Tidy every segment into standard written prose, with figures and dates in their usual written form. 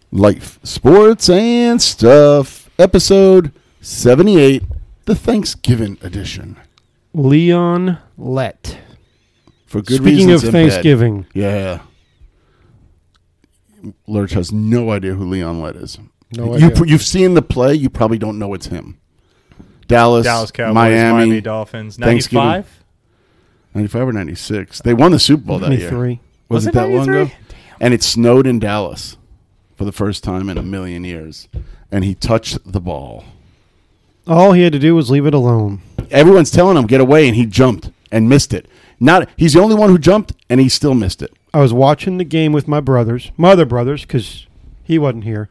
Life, Sports, and Stuff, episode 78, the Thanksgiving edition. Leon Lett. For good Speaking reasons. of Thanksgiving. Yeah. Lurch has no idea who Leon Lett is. No idea. You've seen the play. You probably don't know it's him. Dallas Cowboys, Miami Dolphins. Thanksgiving. 95? 95 or 96. They won the Super Bowl that year. 93. Was it that long 93? ago? And it snowed in Dallas for the first time in a million years. And he touched the ball. All he had to do was leave it alone. Everyone's telling him, get away, and he jumped and missed it. He's the only one who jumped, and he still missed it. I was watching the game with my other brothers, because he wasn't here.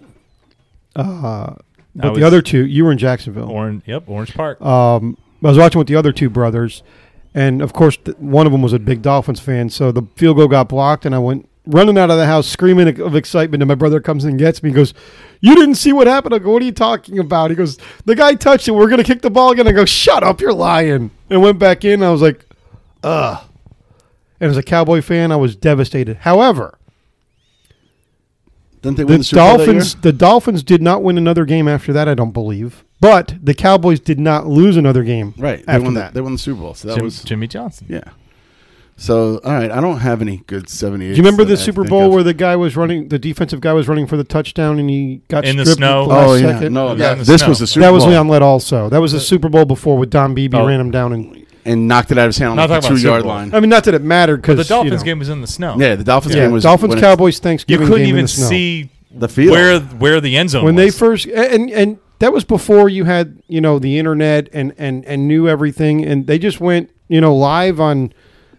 But the other two, you were in Jacksonville. Orange Park. I was watching with the other two brothers, and of course, one of them was a big Dolphins fan, so the field goal got blocked, and I went running out of the house screaming of excitement, and my brother comes and gets me. He goes, "You didn't see what happened?" I go, "What are you talking about?" He goes, "The guy touched it. We're going to kick the ball again." I go, "Shut up, you're lying." And went back in, and I was like, ugh. And as a Cowboy fan, I was devastated. However, Didn't they win the Super Bowl that year? the Dolphins did not win another game after that, I don't believe. But the Cowboys did not lose another game Right. after that. They won the Super Bowl. So that was Jimmy Johnson. yeah. So, all right, I don't have any good 78. Do you remember the Super Bowl where the defensive guy was running for the touchdown and he got In the stripped snow? at the last Oh, yeah. second? No, Yeah, in the this snow. was the Super That Bowl. was Leon Lett also. That was the Super Bowl before with Don Beebe ran him down. And knocked it out of his hand on Not like the talking about 2-yard Super Bowl. line. I mean, not that it mattered The because Dolphins game was in the snow. Yeah, the Dolphins game was when it's- Dolphins-Cowboys You Thanksgiving couldn't game in even the snow. see the field. where the end zone When was. they first and that was before you had the internet and knew everything, and they just went live on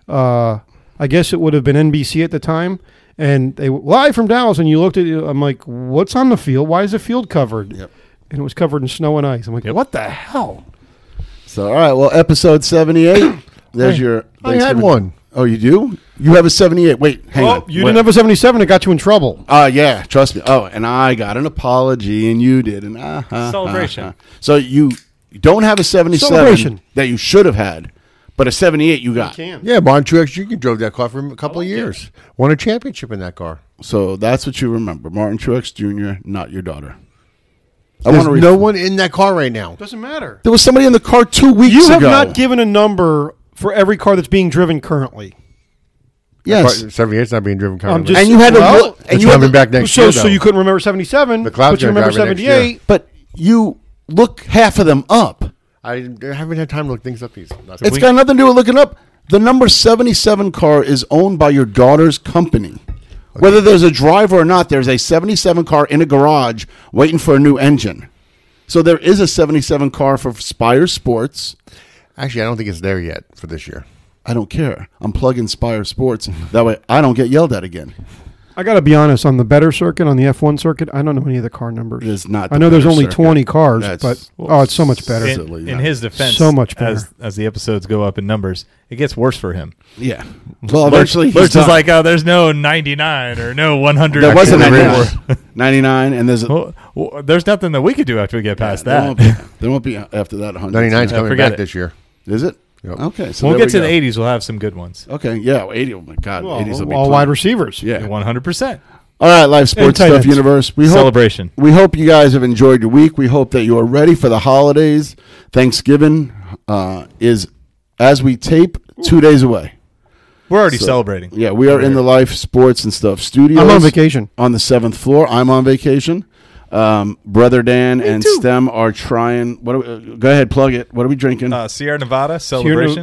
I guess it would have been NBC at the time, and they live from Dallas, and you looked at it, I'm like, what's on the field? Why is the field covered? Yep. And it was covered in snow and ice. I'm like, what the hell? So, all right, well, episode 78. There's Hey, your I had Thanksgiving. one. Oh, you do? You have a 78. Wait, hang on. You didn't have a 77. It got you in trouble. Yeah, trust me. Oh, and I got an apology, and you did. And Celebration. So you don't have a 77 Celebration. that you should have had, but a 78 you got. Yeah, Martin Truex Jr. drove that car for a couple of years. Won a championship in that car. So that's what you remember. Martin Truex Jr., not your daughter. There's no one in that car right now. Doesn't matter. There was somebody in the car 2 weeks You have ago. not given a number for every car that's being driven currently. Yes. 78's not being driven currently. just- And you had to Well, look. And It's you had coming to, back next So year, so though. you couldn't remember 77, The Cloud's but you gonna remember drive it next year. 78. but you look half of them up. I haven't had time to look things up. It's got nothing to do with looking up. The number 77 car is owned by your daughter's company. Whether there's a driver or not, there's a 77 car in a garage waiting for a new engine. So there is a 77 car for Spire Sports. Actually, I don't think it's there yet for this year. I don't care. I'm plugging Spire Sports. That way I don't get yelled at again. I got to be honest, on the better circuit, on the F1 circuit, I don't know any of the car numbers. It is not I the know there's better only circuit. 20 cars, That's- but it's so much better. in his defense, So much better. as the episodes go up in numbers, it gets worse for him. Yeah. Well, eventually Lurch he's is done. like, oh, there's no 99 or no 100. There was a Actually, 99. 99, and there's a, Well, there's nothing that we could do after we get past there that. won't be after that 100. 99's coming forget back it. this year. Is it? Yep. Okay. So When we there get to go. the 80s, we'll have some good ones. Okay. Yeah. 80. Oh my God. 80s will be all plenty. wide receivers. Yeah. 100%. All right, Live Sports tight Stuff ends. Universe. We Celebration. hope you guys have enjoyed your week. We hope that you are ready for the holidays. Thanksgiving is, as we tape, 2 days away. We're already celebrating. Yeah, we are in the Life Sports and Stuff studios. I'm on vacation. On the 7th floor. I'm on vacation. Brother Dan and Stem are trying. Go ahead, plug it. What are we drinking? Sierra Nevada celebration.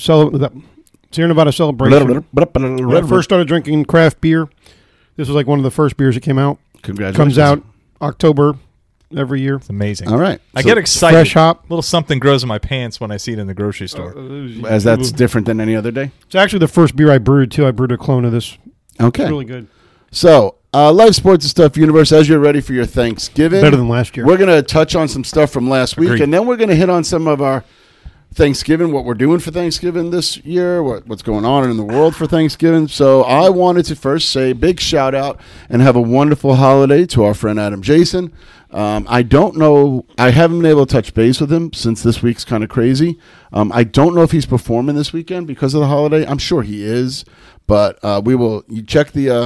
Sierra Nevada celebration. When I first started drinking craft beer, this was like one of the first beers that came out. Congratulations. Comes out October every year. It's amazing. All right. I So, get excited. Fresh hop. Little something grows in my pants when I see it in the grocery store. as that's different than any other day. It's actually the first beer I brewed, too. I brewed a clone of this. Okay. It's really good. So, Live Sports and Stuff Universe, as you're ready for your Thanksgiving. Better than last year. We're going to touch on some stuff from last week, Agreed. and then we're going to hit on some of our Thanksgiving, what we're doing for Thanksgiving this year, what's going on in the world for Thanksgiving. So I wanted to first say a big shout out and have a wonderful holiday to our friend Adam Jason. I don't know. I haven't been able to touch base with him since this week's kind of crazy. I don't know if he's performing this weekend because of the holiday. I'm sure he is, but we will check the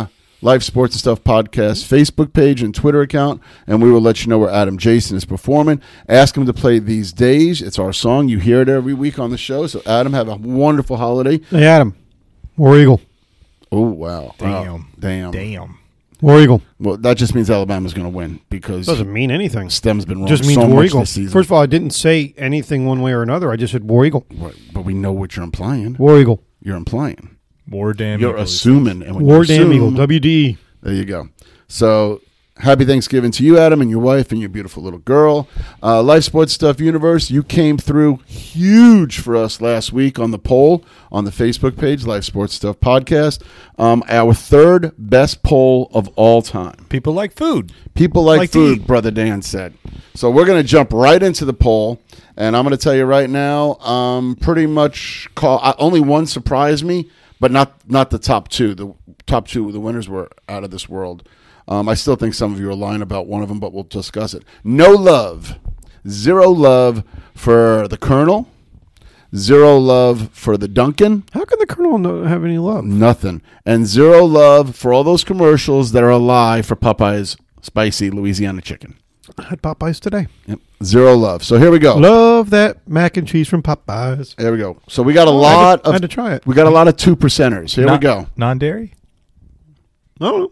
Life Sports and Stuff Podcast Facebook page and Twitter account, and we will let you know where Adam Jason is performing. Ask him to play These Days. It's our song. You hear it every week on the show. So, Adam, have a wonderful holiday. Hey, Adam. War Eagle. Oh, wow. Damn. Damn. War Eagle. Well, that just means Alabama's going to win because Doesn't mean anything. STEM's been wrong Just means so War much Eagle. this season. First of all, I didn't say anything one way or another. I just said War Eagle. Right, but we know what you're implying. War Eagle. You're implying. War damn. You're Eagles. assuming. And when War you Damn assume- Eagle. WDE. There you go. So, happy Thanksgiving to you, Adam, and your wife and your beautiful little girl. Life Sports Stuff Universe, you came through huge for us last week on the poll on the Facebook page, Life Sports Stuff Podcast. Our third best poll of all time. People like food. People like to food, eat. Brother Dan said. So we're going to jump right into the poll, and I'm going to tell you right now, pretty much only one surprised me, but not the top two. The top two, the winners were out of this world. I still think some of you are lying about one of them, but we'll discuss it. No love. 0 love for the Colonel. 0 love for the Duncan. How can the Colonel not have any love? Nothing. And 0 love for all those commercials that are a lie for Popeye's spicy Louisiana chicken. I had Popeyes today. Yep. 0 love. So here we go. Love that mac and cheese from Popeyes. There we go. So we got a lot I of had to try it. we got a lot of 2%ers. Here we go. Non-dairy. No.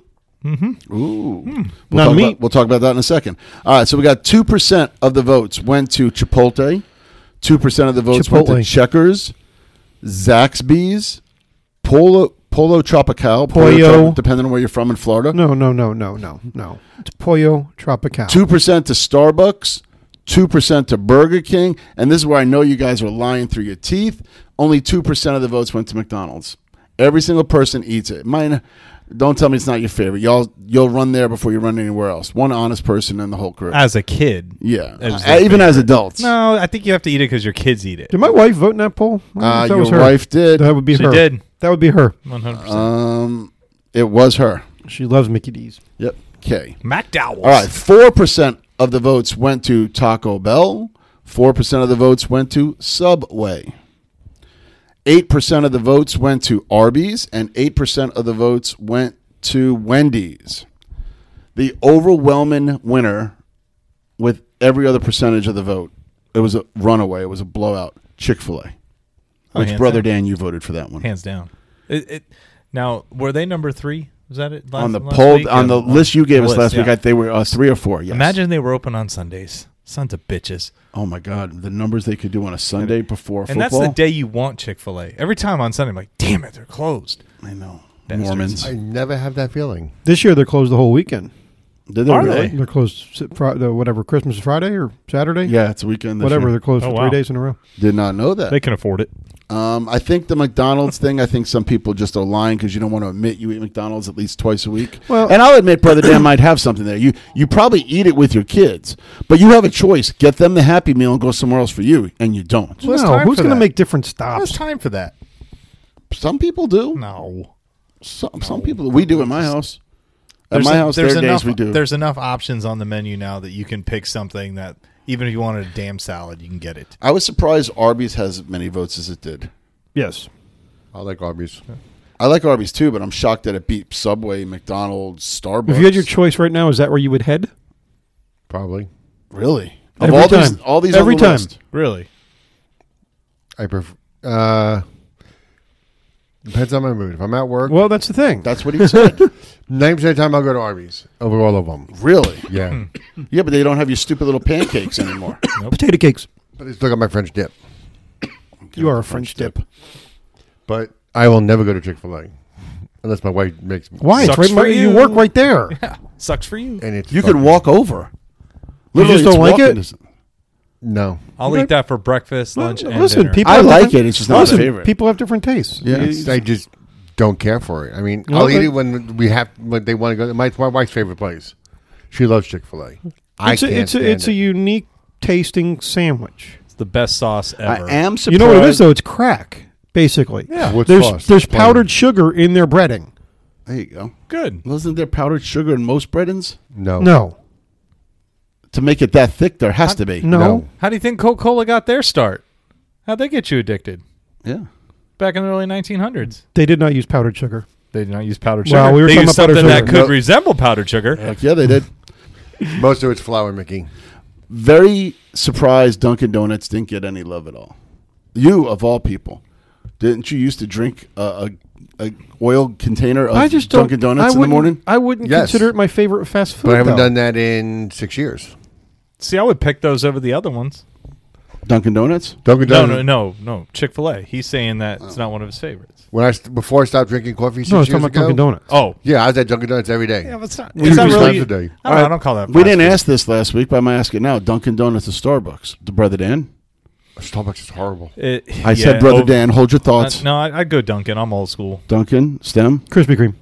Ooh. Not meat. We'll talk about that in a second. All right, so we got 2% of the votes went to Chipotle. 2% of the votes went to Chipotle. Checkers, Zaxby's, Polo Tropical, Pollo. depending on where you're from in Florida. No. It's Pollo Tropical. 2% to Starbucks, 2% to Burger King, and this is where I know you guys are lying through your teeth. Only 2% of the votes went to McDonald's. Every single person eats it. Mine, don't tell me it's not your favorite. You'll run there before you run anywhere else. One honest person in the whole crew. As a kid. Yeah, It was their even as favorite. adults. No, I think you have to eat it because your kids eat it. Did my wife vote in that poll? I don't know if that Your was her. wife did. That would be She her. did. That would be her. 100%. It was her. She loves Mickey D's. Yep. Okay. McDowell's. All right. 4% of the votes went to Taco Bell. 4% of the votes went to Subway. 8% of the votes went to Arby's, and 8% of the votes went to Wendy's. The overwhelming winner with every other percentage of the vote, it was a runaway. It was a blowout. Chick-fil-A. Which, hands Brother down. Dan, you voted for that one. Hands down. Now, were they number 3? Was that it? On the last poll, week? on the list you gave us last yeah. week, they were 3 or 4. Yes. Imagine they were open on Sundays. Sons of bitches. Oh my God, the numbers they could do on a Sunday before And football. that's the day you want Chick-fil-A. Every time on Sunday, I'm like, damn it, they're closed. I know. Bastards. Mormons. I never have that feeling. This year they're closed the whole weekend. Did they Are really? they? They're closed whatever Christmas is Friday or Saturday. Yeah, it's a weekend. This Whatever. year. They're closed Oh, for wow. 3 days in a row. Did not know that. They can afford it. I think the McDonald's thing. I think some people just are lying because you don't want to admit you eat McDonald's at least twice a week. Well- and I'll admit, Brother Dan might have something there. You probably eat it with your kids, but you have a choice: get them the Happy Meal and go somewhere else for you, and you don't. There's No, time who's for going to that. make different There's stops? time for that. Some people do. No. Some people. We do at my house. At There's my house, there are enough, days we do. There's enough options on the menu now that you can pick something that even if you wanted a damn salad, you can get it. I was surprised Arby's has as many votes as it did. Yes. I like Arby's. I like Arby's too, but I'm shocked that it beat Subway, McDonald's, Starbucks. If you had your choice right now, is that where you would head? Probably. Really? Every of all time. these, all these Every on the time. list. Really? I prefer. Depends on my mood. If I'm at work, Well, that's the thing. That's what he said. 90% of the time I'll go to Arby's over all of them. Really? Yeah. Yeah, but they don't have your stupid little pancakes anymore. Potato cakes. But they still got my French dip. You are a French dip. But I will never go to Chick-fil-A unless my wife makes me. Why? It's Sucks right. for You you. work right there. Yeah. Sucks for you. And it's You could fucking- walk over. You just it's don't like walking it? distance. No. I'll eat that for breakfast, lunch, and Listen, dinner. people. I have like different- it. It's just not my listen, favorite. People have different tastes. Yeah. I just don't care for it. I mean, You I'll know, eat it when they want to go. My wife's favorite place. She loves Chick-fil-A. I It's a, can't it's a, stand it's a it. unique tasting sandwich. It's the best sauce ever. I am surprised. You know what it is though? It's crack, basically. Yeah. What There's sauce? there's Plain. powdered sugar in their breading. There you go. Good. Wasn't there powdered sugar in most breadings? No. No, To make it that thick, there has to be. no. No. How do you think Coca-Cola got their start? How'd they get you addicted? Yeah. Back in the early 1900s. They did not use powdered sugar. They did not use powdered sugar. Well, we were they talking used about powdered something that sugar. could resemble powdered sugar. Heck yeah, they did. Most of it's flour, Mickey. Very surprised Dunkin' Donuts didn't get any love at all. You, of all people. Didn't you used to drink a oil container of I just don't. Dunkin' Donuts I in the wouldn't- morning? I wouldn't Yes. consider it my favorite fast food. But I haven't though. done that in 6 years. See, I would pick those over the other ones. Dunkin' Donuts? Dunkin' No, Donuts. no. Chick-fil-A. He's saying that it's not one of his favorites. Before I stopped drinking coffee 6 No, I was years talking about Dunkin' ago. Donuts. Oh, Yeah, I was at Dunkin' Donuts every day. yeah, but it's not. We It's not use really. times a day. I don't call that. We fast didn't food. ask this last week, but I'm asking now. Dunkin' Donuts or Starbucks? The Brother Dan? Starbucks is horrible. I said Brother Dan. Hold your thoughts. No, I'd go Dunkin'. I'm old school. Dunkin', STEM, Krispy Kreme.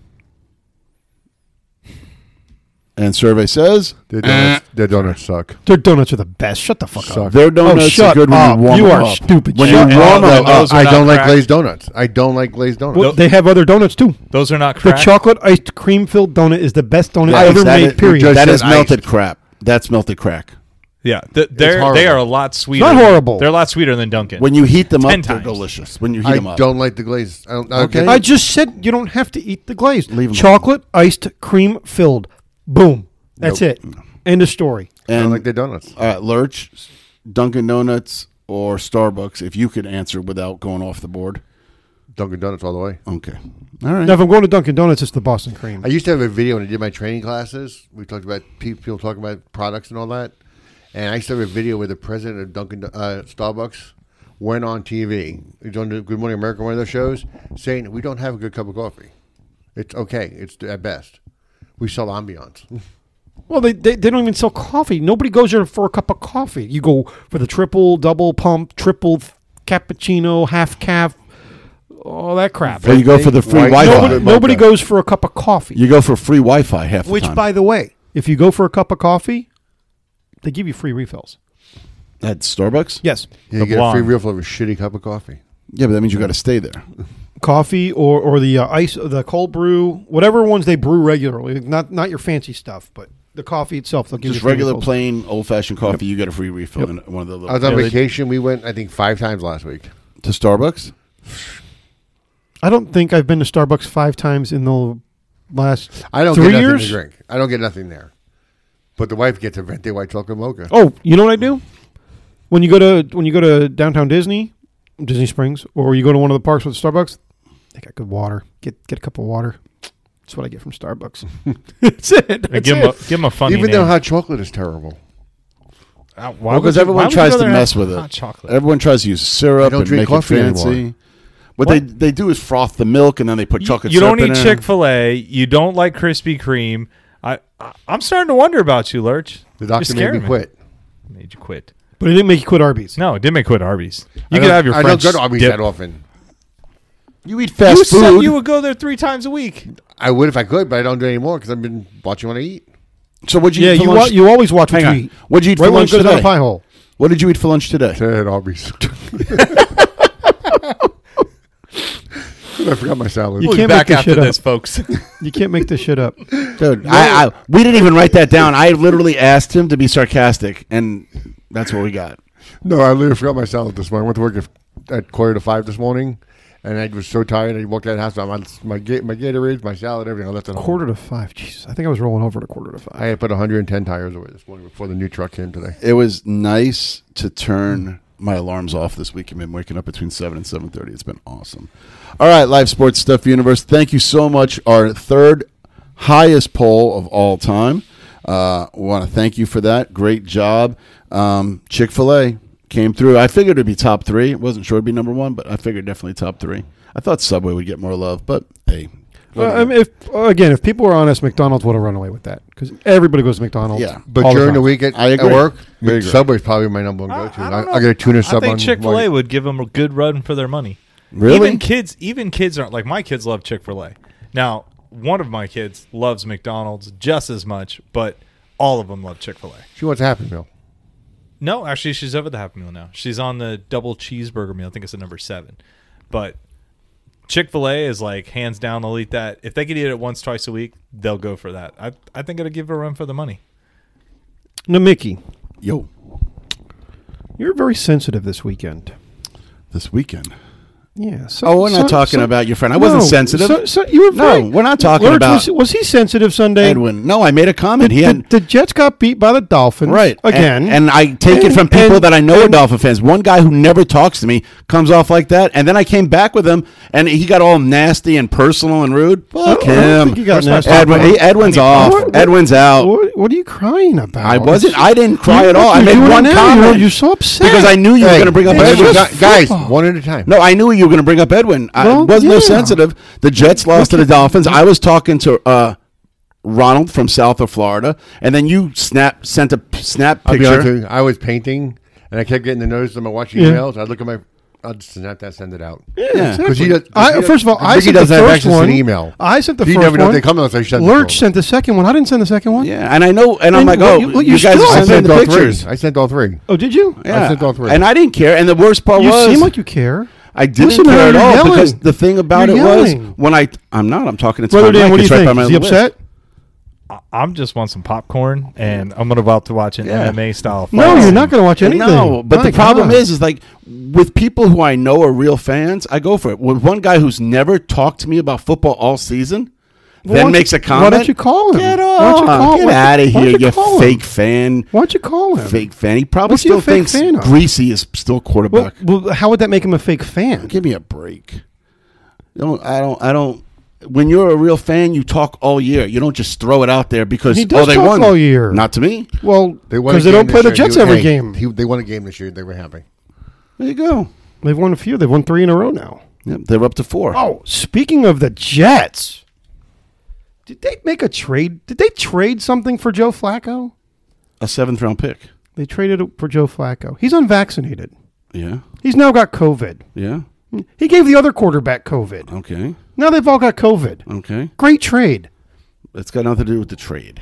and survey says Their donuts suck. Their donuts are the best. Shut the fuck Suck. up. their donuts are shut good when up. you warm You them are up. stupid. When Shut you up. warm them Those up. are I not don't like cracked. glazed donuts. I don't like glazed donuts. Well, they have other donuts too. Those are not The cracked. chocolate iced cream filled donut is the best donut That ever is- that made. is- Period. just That said is melted iced. crap. That's melted crack. Yeah, horrible. they are a lot sweeter. not horrible. They're a lot sweeter than Dunkin'. When you heat them up, 10 they're times. delicious. When you heat I them up. don't like the glaze. I don't, Okay. I just said you don't have to eat the glaze. Leave 'em Chocolate iced cream filled. Boom. That's Nope. it. End of story. I don't And like their donuts. Lurch, Dunkin' Donuts or Starbucks, if you could answer without going off the board. Dunkin' Donuts all the way. Okay. All right. Now, if I'm going to Dunkin' Donuts, it's the Boston cream. I used to have a video when I did my training classes. We talked about people talking about products and all that. And I used to have a video where the president of Starbucks went on TV. He was on the Good Morning America, one of those shows, saying, we don't have a good cup of coffee. It's okay. It's at best. We sell ambiance. Well, they don't even sell coffee. Nobody goes there for a cup of coffee. You go for the triple, double pump, triple cappuccino, half calf, all that crap. Or you go for the free White Wi-Fi. chocolate. Nobody goes for a cup of coffee. You go for free Wi-Fi half the Which, time. by the way, if you go for a cup of coffee, they give you free refills. At Starbucks? Yes. You get a blonde. free refill of a shitty cup of coffee. Yeah, but that means you got to stay there. Coffee or the ice, the cold brew, whatever ones they brew regularly. Not your fancy stuff, but the coffee itself. They'll give Just you free regular, refills. plain, old-fashioned coffee. You get a free refill in one of the I little. was on Yeah, they- vacation. We went, I think, 5 times last week. To Starbucks? I don't think I've been to Starbucks 5 times in the last I don't 3 get nothing years. to drink. I don't get nothing there. But the wife gets a venti white chocolate mocha. Oh, you know what I do? When you go to downtown Disney Springs, or you go to one of the parks with Starbucks, they got good water. Get a cup of water. That's what I get from Starbucks. That's it. And That's give it. him a funny Even name. though hot chocolate is terrible. Why Well, would because you- why everyone would you tries rather to mess have with hot it. chocolate. Everyone tries to use syrup I don't and drink make it coffee fancy. anymore. What they do is froth the milk and then they put chocolate You syrup don't in eat there. Chick-fil-A. You don't like Krispy Kreme. I'm starting to wonder about you, Lurch. The You're doctor made scaring me quit. Made you quit. But it didn't make you quit Arby's. No, it did make quit Arby's. You I could don't- have your I French don't go to Arby's dip. that often. You eat fast You food. said you would go there 3 times a week. I would if I could, but I don't do it anymore because I've been watching what I eat. So what'd you Yeah, eat for you lunch? you always watch what Hang you on. eat. What'd you eat Right for when it lunch goes down today? a pie hole. What did you eat for lunch today? At Arby's. I forgot my salad. You We'll be can't back make this after shit up. this, folks. You can't make this shit up. Dude, we didn't even write that down. I literally asked him to be sarcastic, and that's what we got. No, I literally forgot my salad this morning. I went to work at 4:45 this morning, and I was so tired. I walked out of the house. I'm on my Gatorade, my salad, everything. I left it home. 4:45. Jesus, I think I was rolling over to 4:45. I had put 110 tires away this morning before the new truck came today. It was nice to turn my alarms off this week. I've been waking up between 7 and 7:30. It's been awesome. All right, Live Sports Stuff Universe. Thank you so much. Our third highest poll of all time. We want to thank you for that. Great job. Chick-fil-A came through. I figured it'd be top 3. Wasn't sure it'd be number 1, but I figured definitely top 3. I thought Subway would get more love, but hey. I mean, if people were honest, McDonald's would have run away with that because everybody goes to McDonald's. Yeah. But all during the time. week at I agree. work, I agree. Subway's probably my number one go-to. I don't know. I'll get a tuna sub I think on. Chick-fil-A would give them a good run for their money. Really? Even kids aren't like my kids love Chick-fil-A. Now, one of my kids loves McDonald's just as much, but all of them love Chick-fil-A. She wants a Happy Meal. No, actually, she's over the Happy Meal now. She's on the double cheeseburger meal. I think it's the number 7. But Chick-fil-A is like hands down. They'll eat that. If they could eat it once, twice a week, they'll go for that. I think it'll give her a run for the money. Now, Mickey, Yo, you're very sensitive this weekend. this weekend. Yeah. So, Oh, we're not talking about your friend. I wasn't sensitive. So you were No, very- we're not talking Lurch, about Was he sensitive Sunday? Edwin. No, I made a comment. He had The Jets got beat by the Dolphins. right Again. and I take it from people and- that I know are and- Dolphin fans. One guy who never talks to me comes off like that, and then I came back with him, and he got all nasty and personal and rude. Fuck I don't him. think he got nasty. Edwin's off. Edwin's out. What are you crying about? I wasn't. I didn't cry at all. I You're made doing one it now. comment. You're so upset because I knew you were Hey, going to bring up hey, Edwin. just guys, football. one at a time. No, I knew you were going to bring up Edwin. I Well, wasn't no yeah. sensitive. The Jets lost to the Dolphins. I was talking to Ronald from south of Florida, and then you sent a snap I'll be honest picture. with you, I was painting, and I kept getting the notice on my watching Yeah. emails. I'd look at my, I'll just snap that, send it out. Yeah. Because he does. First of all, I Ricky sent the doesn't have first access to one. the email. I sent the He first never know one. if they come unless I send it to Lurch him. sent the second one. I didn't send the second one. Yeah, and I know, and I'm And like, oh, you you guys still- are I sending sent the all pictures. three. I sent all three. Oh, did you? Yeah. I sent all three. And I didn't care. And the worst part You was, seem like you care. I didn't Listen, care at you're all yelling. because the thing about You're it was yelling. when I'm not. I'm talking to Brother Tom Dan, Mike. what do you It's right think? by my Is he list. upset? I'm just want some popcorn, and I'm about to watch an Yeah. MMA style fight. No, you're not going to watch anything. No, but My the problem God. is like with people who I know are real fans, I go for it. With one guy who's never talked to me about football all season, Why then don't makes you- a comment. Why don't you call him? Get Why don't you off! call- Get why- out of why don't here, you you call him? fake fan. Why don't you call him? Fake fan. He probably What's he a still fake thinks fan of? Greasy is still quarterback. Well, how would that make him a fake fan? Give me a break. I don't. When you're a real fan, you talk all year. You don't just throw it out there because He does they talk won all year. Not to me. Well, They won a because they game don't play the this year. Jets He- every hey, game. They won a game this year. They were happy. There you go. They've won a few. They've won 3 in a row now. Yep, they're up to 4. Oh, speaking of the Jets, did they make a trade? Did they trade something for Joe Flacco? A 7th round pick. They traded it for Joe Flacco. He's unvaccinated. Yeah. He's now got COVID. Yeah. He gave the other quarterback COVID. Okay. Now they've all got COVID. Okay. Great trade. It's got nothing to do with the trade.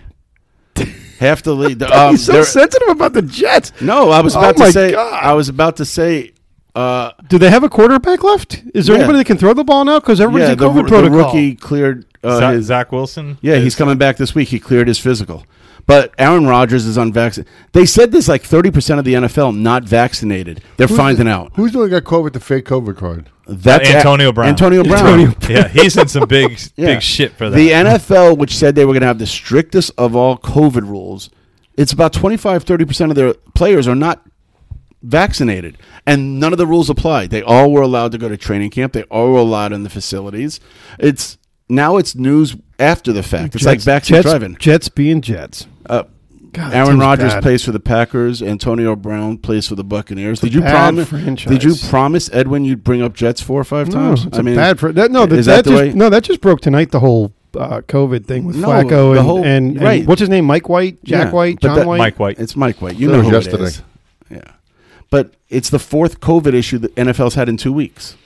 Half the league. He's so sensitive about the Jets. No, I was Oh about my to say. God. I was about to say. Do they have a quarterback left? Is there Yeah. anybody that can throw the ball now? Because everybody's Yeah, in the COVID protocol. rookie cleared his. Zach Wilson. Yeah, he's coming back this week. He cleared his physical. But Aaron Rodgers is unvaccinated. They said there's like 30% of the NFL not vaccinated. They're finding out. Who's the one that got COVID with the fake COVID card? That's Antonio Brown. Antonio Brown. Yeah, he's in some big Yeah. big shit for that. The NFL, which said they were going to have the strictest of all COVID rules, it's about 25-30% of their players are not vaccinated. And none of the rules apply. They all were allowed to go to training camp. They all were allowed in the facilities. Now it's news after the fact. It's like backseat driving. Jets being Jets. God, that Aaron team's Rodgers bad. plays for the Packers. Antonio Brown plays for the Buccaneers. Did you bad promise? franchise. Did you promise Edwin you'd bring up Jets 4 or 5 No, times? it's bad for that. No, is that that the just, way? no, that just broke tonight. The whole COVID thing with No, Flacco the and, whole- and right. what's his name? Mike White, Jack Yeah, White, but John that- White. Mike White. It's Mike White. You That know was who yesterday. it is. Yeah, but it's the 4th COVID issue that NFL's had in 2 weeks.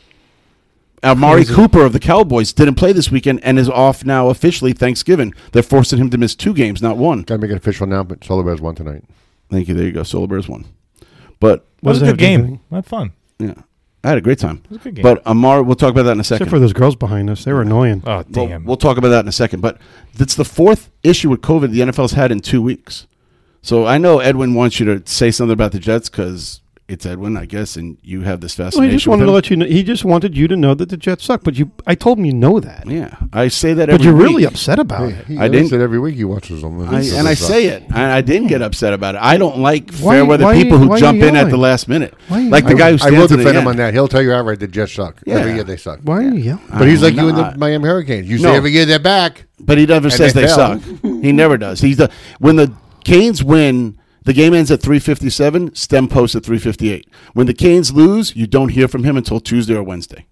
Amari Cooper of the Cowboys didn't play this weekend and is off now officially Thanksgiving. They're forcing him to miss 2 games, not 1. Got to make an official announcement. Solar Bears won tonight. Thank you. There you go. Solar Bears won. But It was What a does good that have to do game. with Had fun. yeah, I had a great time. It was a good game. But Amari, we'll talk about that in a second. Except for those girls behind us, they were annoying. Oh Well, damn! we'll talk about that in a second. But it's the 4th issue with COVID the NFL's had in 2 weeks. So I know Edwin wants you to say something about the Jets because it's Edwin, I guess, and you have this fascination. Well, he just with wanted to him. let you know. He just wanted you to know that the Jets suck. But I told him you know that. Yeah, I say that But every you're week. really upset about it. I didn't- said every week he watches them. I say it. I didn't get upset about it. I don't like Why- fair weather why people you- who why you jump in at yelling? the last minute. Why you Like the yelling? guy who I stands will to the defend him end. on that. He'll tell you outright the Jets suck. Yeah. Every year they suck. Why are you yelling? But he's like I'm you in the not. Miami Hurricanes. You No. say every year they're back. But he never And says they they fell. suck. He never does. When the Canes win, the game ends at 3:57. Stem posts at 3:58. When the Canes lose, you don't hear from him until Tuesday or Wednesday.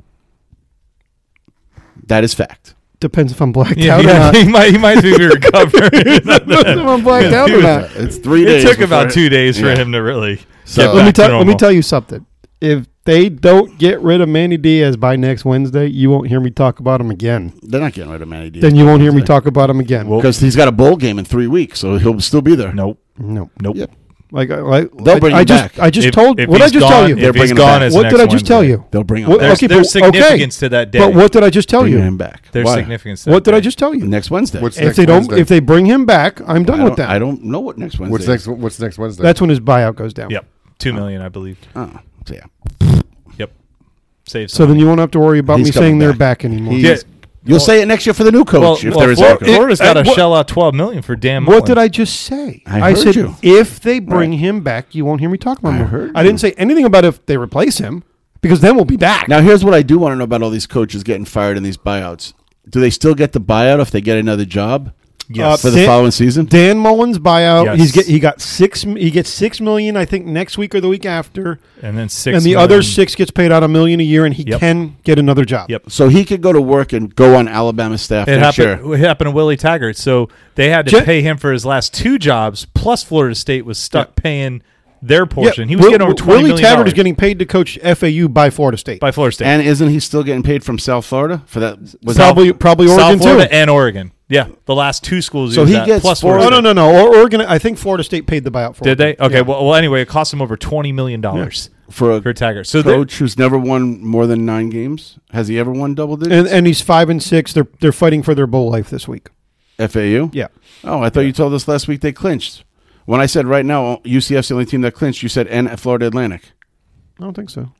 That is fact. Depends if I'm blacked yeah, out or not. he might be recovering. Depends if I'm blacked out or not. It's 3 It days. took before about 2 days for Yeah. him to really So- get Let back to me normal. tell you something. If they don't get rid of Manny Diaz by next Wednesday, you won't hear me talk about him again. They're not getting rid of Manny Diaz. Then you won't hear me talk about him again. Well- because he's got a bowl game in 3 weeks, so he'll still be there. Nope. No. Nope. Yep. They'll bring I him just, back. I just If- told. if What I he's just gone- tell you? They're If he's bringing him gone, back. it's What next did I just tell Wednesday. you? They'll bring him What- back. There's, Okay, there's but- okay. significance to that day. But what did I just tell Bringing you? him back. There's Why? significance to What that did I day. just tell you? Next Wednesday. What's If next they don't, Wednesday? if they bring him back, I'm done with that. I don't know what next Wednesday. What's next Wednesday? That's when his buyout goes down. Yep. $2 million, I believe. Oh, so yeah. Yep. Save So some then money. you won't have to worry about He's me coming saying they're back. back anymore. He's- You'll say it next year for the new coach if there is Flor- a coach. Florida's got to what- shell out $12 million for Dan What Mullen. did I just say? I heard said you. if they bring him back, you won't hear me talk about I him. heard I didn't say anything about if they replace him because then we'll be back. Now, here's what I do want to know about all these coaches getting fired in these buyouts. Do they still get the buyout if they get another job Yes. for the following season? Dan Mullen's buyout. Yes. He got he gets $6 million, I think, next week or the week after, and then $6 and the million. other $6 gets paid out $1 million a year, and he Yep. can get another job. Yep. So he could go to work and go on Alabama staff It next happened, year. it happened to Willie Taggart. So they had to Jen- pay him for his last 2 jobs, plus Florida State was stuck paying their Yeah, portion. He was getting over $20 Willie million Taggart is getting paid to coach FAU by Florida State. by Florida State. And isn't he still getting paid from South Florida for that? Was Probably South Oregon Florida too. and Oregon. Yeah, the last 2 schools. So was he at, gets plus four- Florida Oh, State. no. Oregon. I think Florida State paid the buyout for Did him. they? Okay. Yeah. Well, anyway, it cost him over $20 million for a for Taggart. So they're- coach who's never won more than 9 games? Has he ever won double digits? And he's 5-6. They're fighting for their bowl life this week. FAU? Yeah. Oh, I thought you told us last week they clinched. When I said right now UCF's the only team that clinched, you said and Florida Atlantic. I don't think so.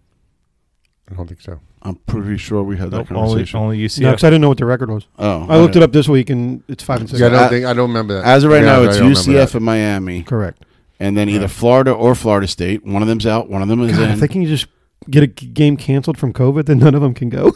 I don't think so. I'm pretty sure we had that nope, conversation. only No, UCF. because I didn't know what the record was. Oh, I looked it up this week, and it's 5-6. Yeah, I don't remember that. As of right Yeah, now, I it's don't remember UCF that. and Miami, Correct. and then either Florida or Florida State. One of them's out. One of them is God, in. if they can just get a game canceled from COVID, then none of them can go.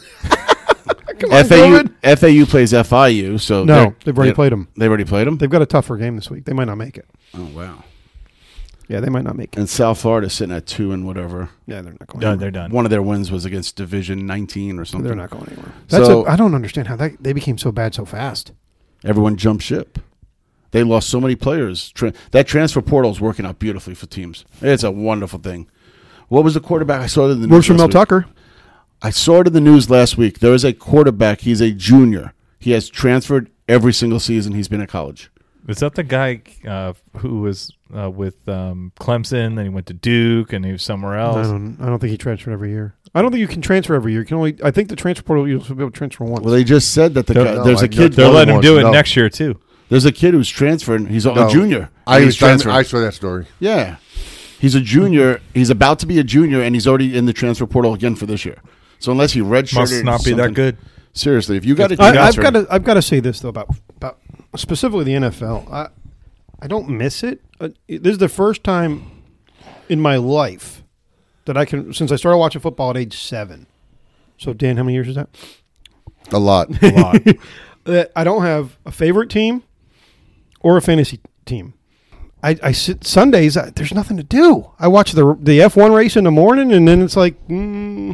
Come on, FAU, COVID. FAU plays FIU, so No, they've already played them. They've already played them. They've got a tougher game this week. They might not make it. Oh wow! Yeah, they might not make it. And South Florida sitting at 2 and whatever. Yeah, they're not going. No, anywhere. they're done. One of their wins was against Division 19 or something. They're not going anywhere. That's So- I don't understand how they became so bad so fast. Everyone jumped ship. They lost so many players. That transfer portal is working out beautifully for teams. It's a wonderful thing. What was the quarterback I saw it in the news? Works for last Mel week? Tucker. I saw it in the news last week. There is a quarterback. He's a junior. He has transferred every single season he's been at college. Is that the guy who was with Clemson? Then he went to Duke, and he was somewhere I else. don't think he transferred every year. I don't think you can transfer every year. You can only. I think the transfer portal you'll be able to transfer once. Well, they just said that there's a kid. They're letting him do it No. next year too. There's a kid who's transferring. He's a No. junior. I He's transferring. I saw that story. Yeah. He's a junior. He's about to be a junior, and he's already in the transfer portal again for this year. So unless he redshirted, Must not be that something- good. Seriously, if you got to, I've got to say this though about specifically the NFL. I don't miss it. This is the first time in my life that I can since I started watching football at age 7. So Dan, how many years is that? A lot. A lot. That I don't have a favorite team or a fantasy team. I sit Sundays. There's nothing to do. I watch the F1 race in the morning, and then it's like the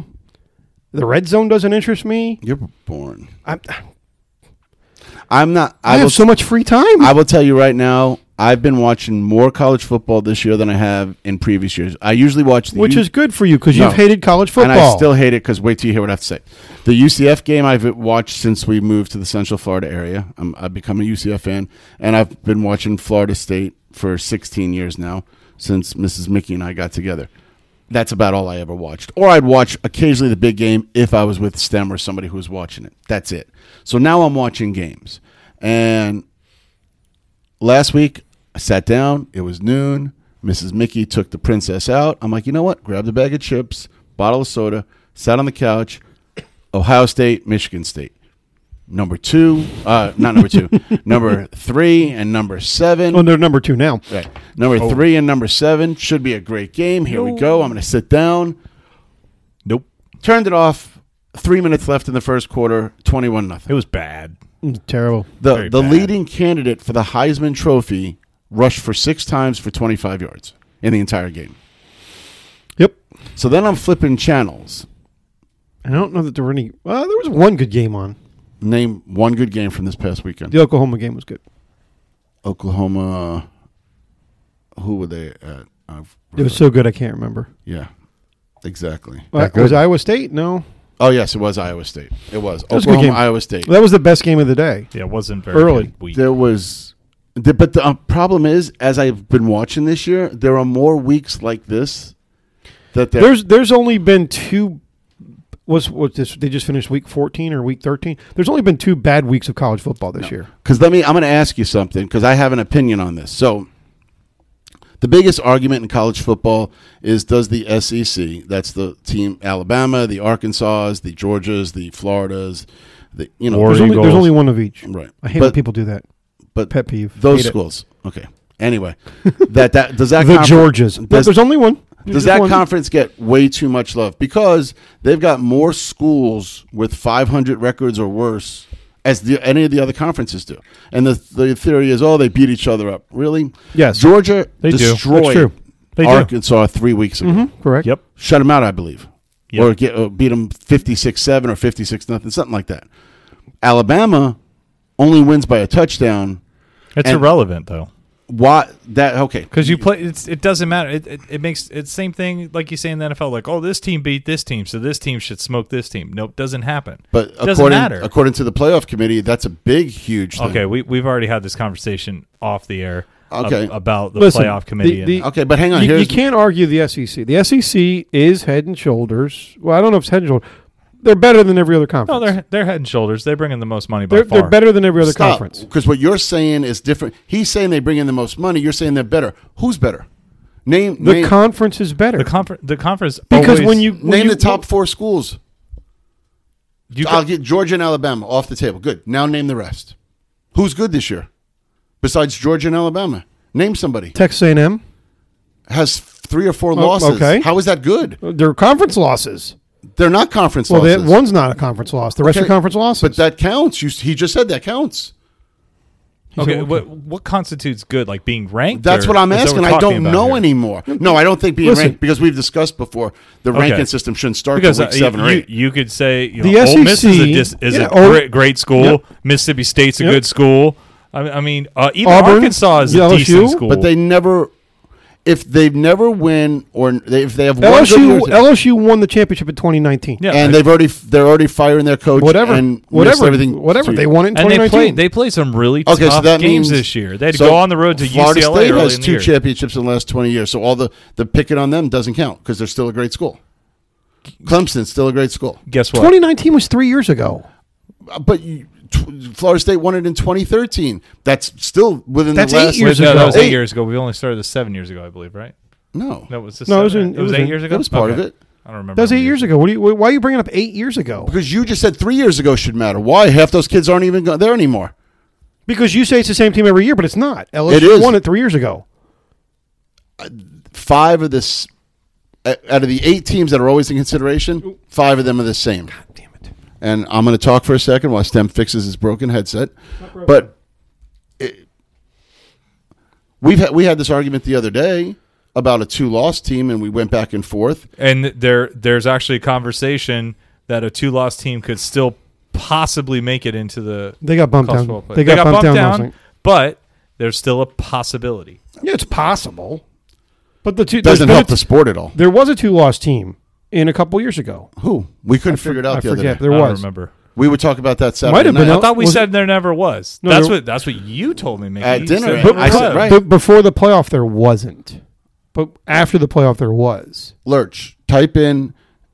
red zone doesn't interest me. You're born. I'm, I'm not. I have so much free time. I will tell you right now. I've been watching more college football this year than I have in previous years. I usually watch the which is good for you because No. you've hated college football. and I still hate it because wait till you hear what I have to say. The UCF game I've watched since we moved to the Central Florida area. I've become a UCF fan, and I've been watching Florida State for 16 years now since Mrs. Mickey and I got together. That's about all I ever watched. Or I'd watch occasionally the big game if I was with STEM or somebody who was watching it. That's it. So now I'm watching games. And last week, I sat down. It was noon. Mrs. Mickey took the princess out. I'm like, you know what? Grabbed a bag of chips, bottle of soda, sat on the couch. Ohio State, Michigan State. Number 2, not number 2, number 3 and number 7. Well, they're number 2 now. Right. Number 3 and number 7 should be a great game. Here we go. I'm going to sit down. Nope. Turned it off. 3 minutes left in the first quarter. 21-0. It was bad. Terrible. very The bad. leading candidate for the Heisman Trophy rushed for 6 times for 25 yards in the entire game. Yep. So then I'm flipping channels. I don't know that there were any. Well, there was one good game on. Name one good game from this past weekend. The Oklahoma game was good. Oklahoma. Who were they at? It was so good I can't remember. Yeah, exactly. Was Iowa State? No. Oh yes, it was Iowa State. It was was a good Oklahoma, game. Iowa State. That was the best game of the day. Yeah, it wasn't very Early. good week. There was, but the problem is, as I've been watching this year, there are more weeks like this that There's only been 2. Was this? They just finished week 14 or week 13. There's only been 2 bad weeks of college football this year. because I'm going to ask you something because I have an opinion on this. So The biggest argument in college football is, does the SEC, that's the team, Alabama, the Arkansas, the Georgias, the Floridas, the War There's Eagles. only one of each. right. I hate when people do that. But Pet peeve. those Hate it. schools. Okay. Anyway, that does that The confer- Georgias. does- There's only one. Does Just that one. conference get way too much love? Because they've got more schools with 500 records or worse as any of the other conferences do. And the theory is, they beat each other up. Really? Yes. Georgia They do. That's destroyed true. They do. Arkansas 3 weeks ago. Mhm, correct. Yep. Shut them out, I believe. Yep. Or beat them 56-7 or 56-0, something like that. Alabama only wins by a touchdown. It's And- irrelevant though. Why that? Okay. Because you play, it doesn't matter. It makes it's same thing like you say in the NFL. Like, this team beat this team, so this team should smoke this team. Nope, doesn't happen. But doesn't matter. according to the playoff committee, that's a huge thing. Okay, we've already had this conversation off the air. Okay. About the Listen, playoff committee. the- Okay, but hang on. You Here's can't argue the SEC. The SEC is head and shoulders. Well, I don't know if it's head and shoulders. They're better than every other conference. no, they're head and shoulders. They bring in the most money by they're far. better than every other conference. Because what you're saying is different. He's saying they bring in the most money. You're saying they're better. Who's better? Name The conference is better The conference because always, when you the top 4 schools. you I'll get Georgia and Alabama off the table. Good. Now name the rest. Who's good this year besides Georgia and Alabama? Name somebody. Texas A&M, Has 3 or 4 losses. okay. How is that good? they're conference losses. They're not conference Well, losses. one's not a conference loss. The rest Okay, are conference losses. But that counts. He just said that counts. okay. What constitutes good? Like being ranked? That's or what I'm is that asking. we're I talking don't about know here? anymore. No, I don't think being Listen. ranked, because we've discussed before, the Okay. ranking system shouldn't start Because till week 7 or 8. you could say The Ole Miss SEC is yeah, a great school. Yep. Mississippi State's a Yep. good school. I mean, even Auburn, Arkansas is a LSU, decent school. But they never, if they've never win, or if they have one good LSU year, LSU won the championship in 2019. Yeah, and they're already firing their coach, Whatever, and whatever, everything. whatever. They won it in and 2019. they played some really Okay, so tough that games means this year. They had to so go on the road to Florida UCLA State early has in the 2 year. championships in the last 20 years. So all the picking on them doesn't count because they're still a great school. Clemson's still a great school, Guess what? 2019 was 3 years ago. but Florida State won it in 2013. That's still within That's the 8 last years No, ago. that was 8 years ago. We only started this 7 years ago, I believe, right? No, No, it was this No, it was 7, in- it was it was 8 in- years ago. that was part of Okay. it. I don't remember. That was how 8 many years ago. Why are you bringing up 8 years ago? Because you just said 3 years ago should matter. Why? Half those kids aren't even there anymore. Because you say it's the same team every year, but it's not. LSU It is. won it 3 years ago. 5 of this, out of the 8 teams that are always in consideration, 5 of them are the same. Damn it. And I'm going to talk for a second while Stem fixes his broken headset. But we had this argument the other day about a 2-loss team, and we went back and forth. And there's actually a conversation that a 2-loss team could still possibly make it into the. They got bumped college down. football play. They got bumped down last night. but there's still a possibility. Yeah, it's possible. But the two Doesn't there's help been the sport at all. There was a 2-loss team in a couple years ago. Who? We couldn't figure it out I the other forget. day. There I don't was. remember. We would talk about that Saturday Might have been night. I thought we Was said there never was. No, That's what you told me, Mickey. At You dinner, said But- there I said, was. right. But before the playoff, there wasn't. But after the playoff, there was. Lurch, type in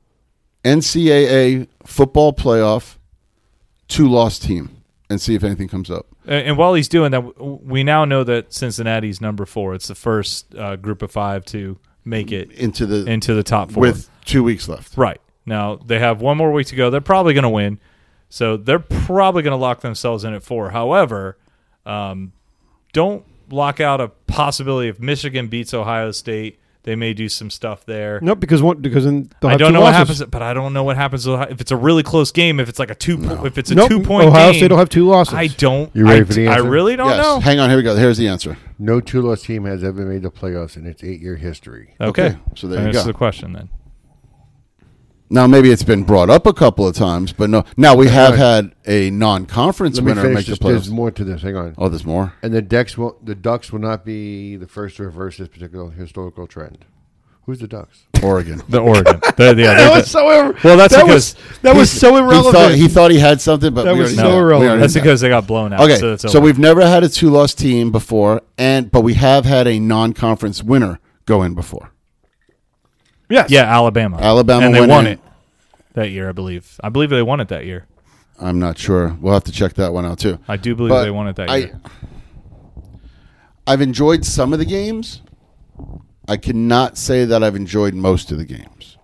NCAA football playoff 2-loss team and see if anything comes up. And while he's doing that, we now know that Cincinnati's number 4. It's the first group of 5 to make it Into into the top 4. with 2 weeks left. Right. Now, they have one more week to go. They're probably going to win. So they're probably going to lock themselves in at 4. However, don't lock out a possibility if Michigan beats Ohio State. They may do some stuff there. No, because then they'll I have don't 2 know what losses. happens, but I don't know what happens if it's a really close game. If it's like if it's a Nope. 2-point Ohio game, State will have 2 losses. I don't. You ready I, for the I answer? really don't Yes. know. Hang on. Here we go. Here's the answer. No 2-loss team has ever made the playoffs in its 8-year history. Okay. So there you Answer go. the question then. Now, maybe it's been brought up a couple of times, but no. Now, we have had a non-conference Let me winner finish make the this. There's playoffs. more to this. Hang on. Oh, there's more? And the Ducks will not be the first to reverse this particular historical trend. Who's the Ducks? Oregon. The Oregon. That was so Well, that's that because was so irrelevant. He thought he had something, but That we was already so know. irrelevant. We already that's know. because they got blown out. Okay, So, it's so over. we've never had a 2-loss team before, but we have had a non-conference winner go in before. yes. Yeah, Alabama. Alabama and they went won in. it that year, I believe. I believe they won it that year. I'm not sure. We'll have to check that one out too. I do believe But they won it that year. I've enjoyed some of the games, I cannot say that I've enjoyed most of the games.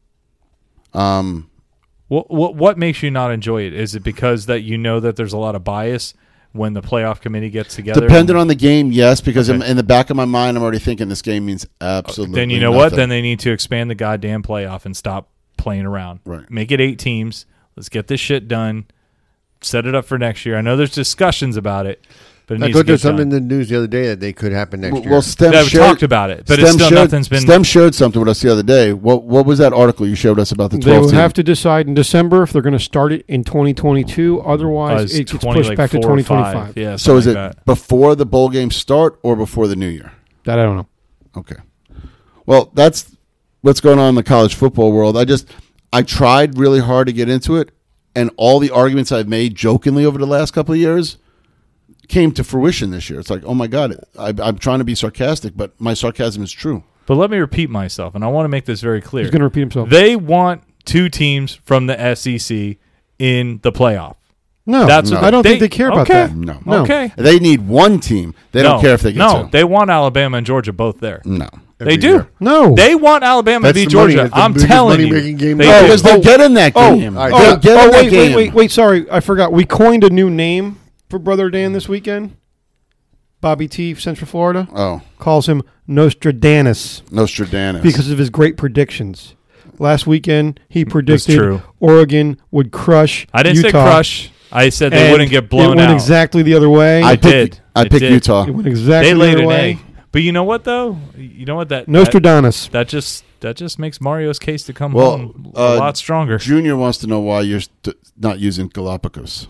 What makes you not enjoy it? Is it because that you know that there's a lot of bias when the playoff committee gets together? Depending on the game, yes, because in the back of my mind, I'm already thinking this game means absolutely Then you know nothing. what? Then they need to expand the goddamn playoff and stop playing around. Right. Make it 8 teams. Let's get this shit done. Set it up for next year. I know there's discussions about it, but it I needs to thought there get was something done. in the news the other day that they could happen next year. Well, STEM Yeah, we shared, talked about it, but it's still nothing's been. STEM shared something with us the other day. What was that article you showed us about the 12 They will team? have to decide in December if they're going to start it in 2022. Otherwise, it gets pushed back to 4 or 5. 2025. Yeah. So is it something like that. before the bowl games start or before the new year? That I don't know. Okay. Well, that's what's going on in the college football world. I tried really hard to get into it, and all the arguments I've made jokingly over the last couple of years came to fruition this year. It's like, oh my God, I'm trying to be sarcastic, but my sarcasm is true. But let me repeat myself, and I want to make this very clear. He's going to repeat himself. They want 2 teams from the SEC in the playoff. No, That's what I don't they- think they care about okay. that. No. No. Okay. They need one team. They don't care if they get No, two. they want Alabama and Georgia both there. No. They Every do. year. No. They want Alabama to That's beat the money. Georgia. That's the I'm biggest telling you. money-making game They ever. Oh, do. because they get in that game. all right. They'll get in that game. wait. Sorry, I forgot. We coined a new name for Brother Dan this weekend. Bobby T, Central Florida, Oh, calls him Nostradamus Nostradamus. because of his great predictions. Last weekend, he predicted true. Oregon would crush I didn't Utah, say crush. I said they and wouldn't get blown It went out. exactly the other way. I It did. picked, I It picked did. Utah. It went exactly They the laid other an way. egg. But you know what though? You know what that Nostradamus. that just makes Mario's case to come Well, home a lot stronger. Junior wants to know why you're not using Galapagos.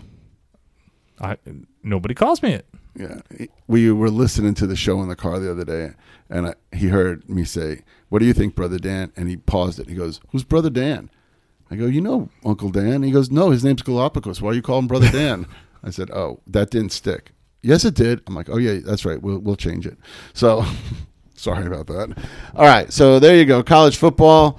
Nobody calls me it. Yeah, we were listening to the show in the car the other day, and he heard me say, "What do you think, Brother Dan?" And he paused it. He goes, "Who's Brother Dan?" I go, "You know Uncle Dan." He goes, "No, his name's Galapagos. Why you call him Brother Dan?" I said, "Oh, that didn't stick." Yes, it did. I'm like, "Oh yeah, that's right. We'll change it." So, sorry about that. All right, so there you go, college football.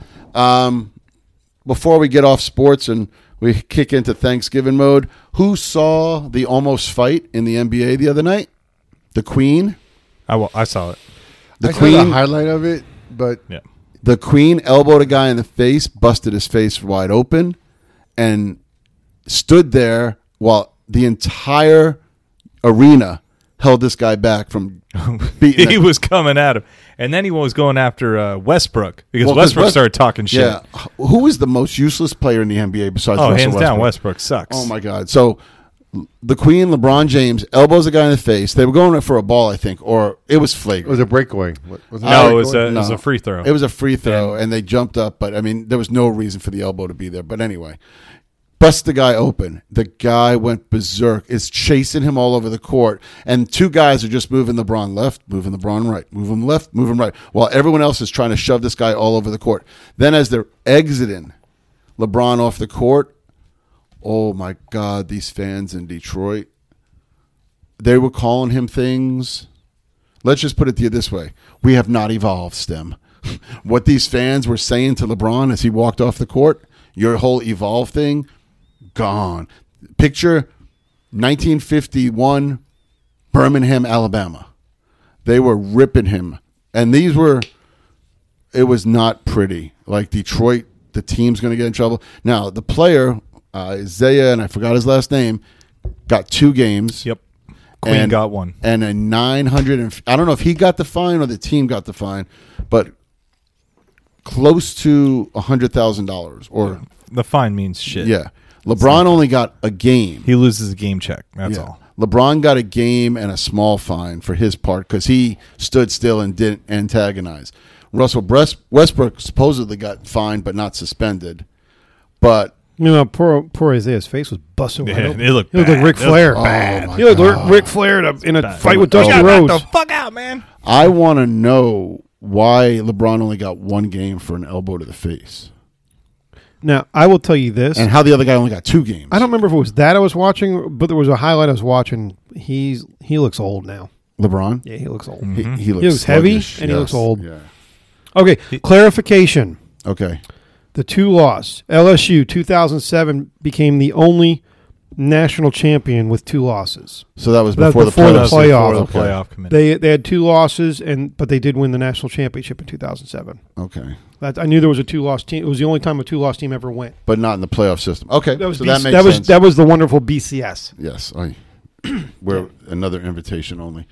Before we get off sports and we kick into Thanksgiving mode, who saw the almost fight in the NBA the other night? The Queen. I saw it. The I saw Queen. the highlight of it, but Yeah. The Queen elbowed a guy in the face, busted his face wide open, and stood there while the entire arena held this guy back from beating He him. was coming at him, and then he was going after Westbrook because Well, 'cause Westbrook started talking shit. Yeah. Who is the most useless player in the NBA besides Oh, Russell hands Westbrook? down, Westbrook sucks. Oh, my God. So the Queen, LeBron James, elbows a guy in the face. They were going for a ball, I think, or it was it flagrant. was a breakaway. Wasn't No, a it was breakaway? a it was a free throw. It was a free throw, and they jumped up, but I mean, there was no reason for the elbow to be there. But anyway, bust the guy open. The guy went berserk. Is chasing him all over the court, and 2 guys are just moving LeBron left, moving LeBron right, move him left, move him right, while everyone else is trying to shove this guy all over the court. Then, as they're exiting LeBron off the court, oh my God, these fans in Detroit, they were calling him things. Let's just put it to you this way. We have not evolved, Stem. What these fans were saying to LeBron as he walked off the court, your whole evolve thing, gone. Picture 1951 Birmingham, Alabama. They were ripping him. And it was not pretty. Like Detroit, the team's going to get in trouble. Now, the player, Isaiah, and I forgot his last name, got 2 games. Yep. Queen got one. And a 900, I don't know if he got the fine or the team got the fine, but close to $100,000 or The fine means shit. yeah. LeBron only got a game. He loses a game check. That's all. LeBron got a game and a small fine for his part because he stood still and didn't antagonize. Russell Westbrook supposedly got fined but not suspended. But You know, poor Isaiah's face was busted wide Yeah, open. it looked He looked like bad. Ric It looked Flair. bad. He looked Oh, like my Ric Flair in a bad. fight with Oh, Dusty yeah, Rhodes. Get the fuck out, man. I want to know why LeBron only got 1 game for an elbow to the face Now, I will tell you this. and how the other guy only got 2 games. I don't remember if it was that I was watching, but there was a highlight I was watching. He looks old now. LeBron? Yeah, he looks old. He looks, He looks heavy, sluggish, and he looks old. Yeah. Okay, clarification. Okay. The 2 loss. LSU 2007 became the only national champion with 2 losses. So that was That before, was before the the playoff. Before the Okay. playoff committee. They had 2 losses, but they did win the national championship in 2007. Okay. I knew there was a 2-loss team. It was the only time a 2-loss team ever went. But not in the playoff system. Okay. That was so that makes that was sense. that was the wonderful BCS. Yes. We're another invitation only.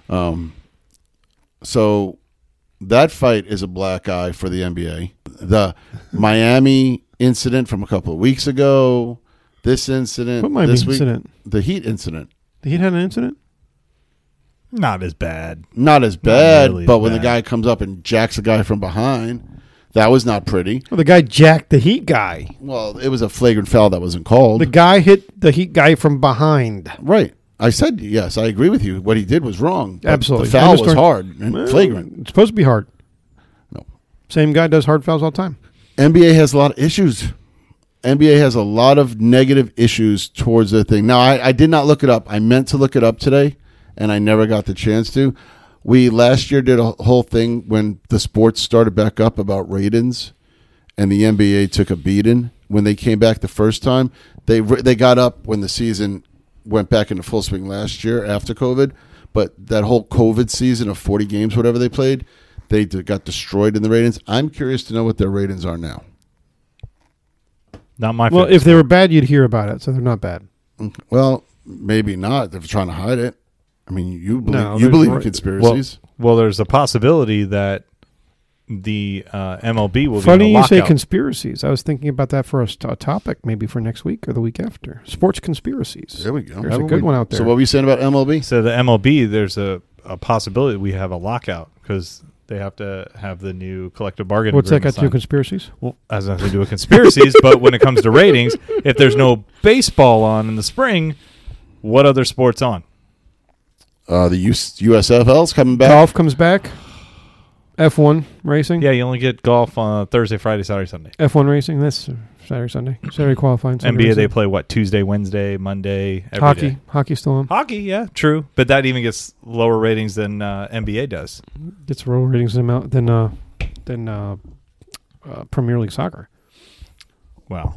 So that fight is a black eye for the NBA. The Miami incident from a couple of weeks ago, this incident, What Miami this week, incident? the Heat incident. The Heat had an incident. Not as bad. Not as bad, really but as when the bad. guy comes up and jacks a guy from behind, that was not pretty. Well, the guy jacked the Heat guy. Well, it was a flagrant foul that wasn't called. The guy hit the Heat guy from behind. Right. I said, yes, I agree with you. What he did was wrong. But Absolutely. The I foul just was don't- hard and Well, flagrant. It's supposed to be hard. No. Same guy does hard fouls all the time. NBA has a lot of issues. NBA has a lot of negative issues towards the thing. Now, I did not look it up. I meant to look it up today, and I never got the chance to. We last year did a whole thing when the sports started back up about ratings, and the NBA took a beating. When they came back the first time, they got up when the season went back into full swing last year after COVID. But that whole COVID season of 40 games, whatever they played, they got destroyed in the ratings. I'm curious to know what their ratings are now. Not my Well, favorite if they were bad, you'd hear about it. So they're not bad. Well, maybe not. They're trying to hide it. I mean, you believe, No, you believe in there's- conspiracies. Well, there's a possibility that the MLB will Funny be in you a say lockout. conspiracies. I was thinking about that for a topic maybe for next week or the week after. Sports conspiracies. There we go. There's a good one out there. So what were you saying about MLB? So the MLB, there's a possibility we have a lockout because they have to have the new collective bargaining What's that got agreement to do with signed. conspiracies? Well, has nothing to do with conspiracies, but when it comes to ratings, if there's no baseball on in the spring, what other sports on? The USFL's coming back. Golf comes back. F1 racing. Yeah, you only get golf on Thursday, Friday, Saturday, Sunday. F1 racing. That's Saturday, Sunday. Saturday qualifying. Sunday NBA, they racing. play what, Tuesday, Wednesday, Monday, every hockey. day. Hockey's still on. Hockey, yeah, true. But that even gets lower ratings than NBA does. Gets lower ratings than Premier League soccer. Wow.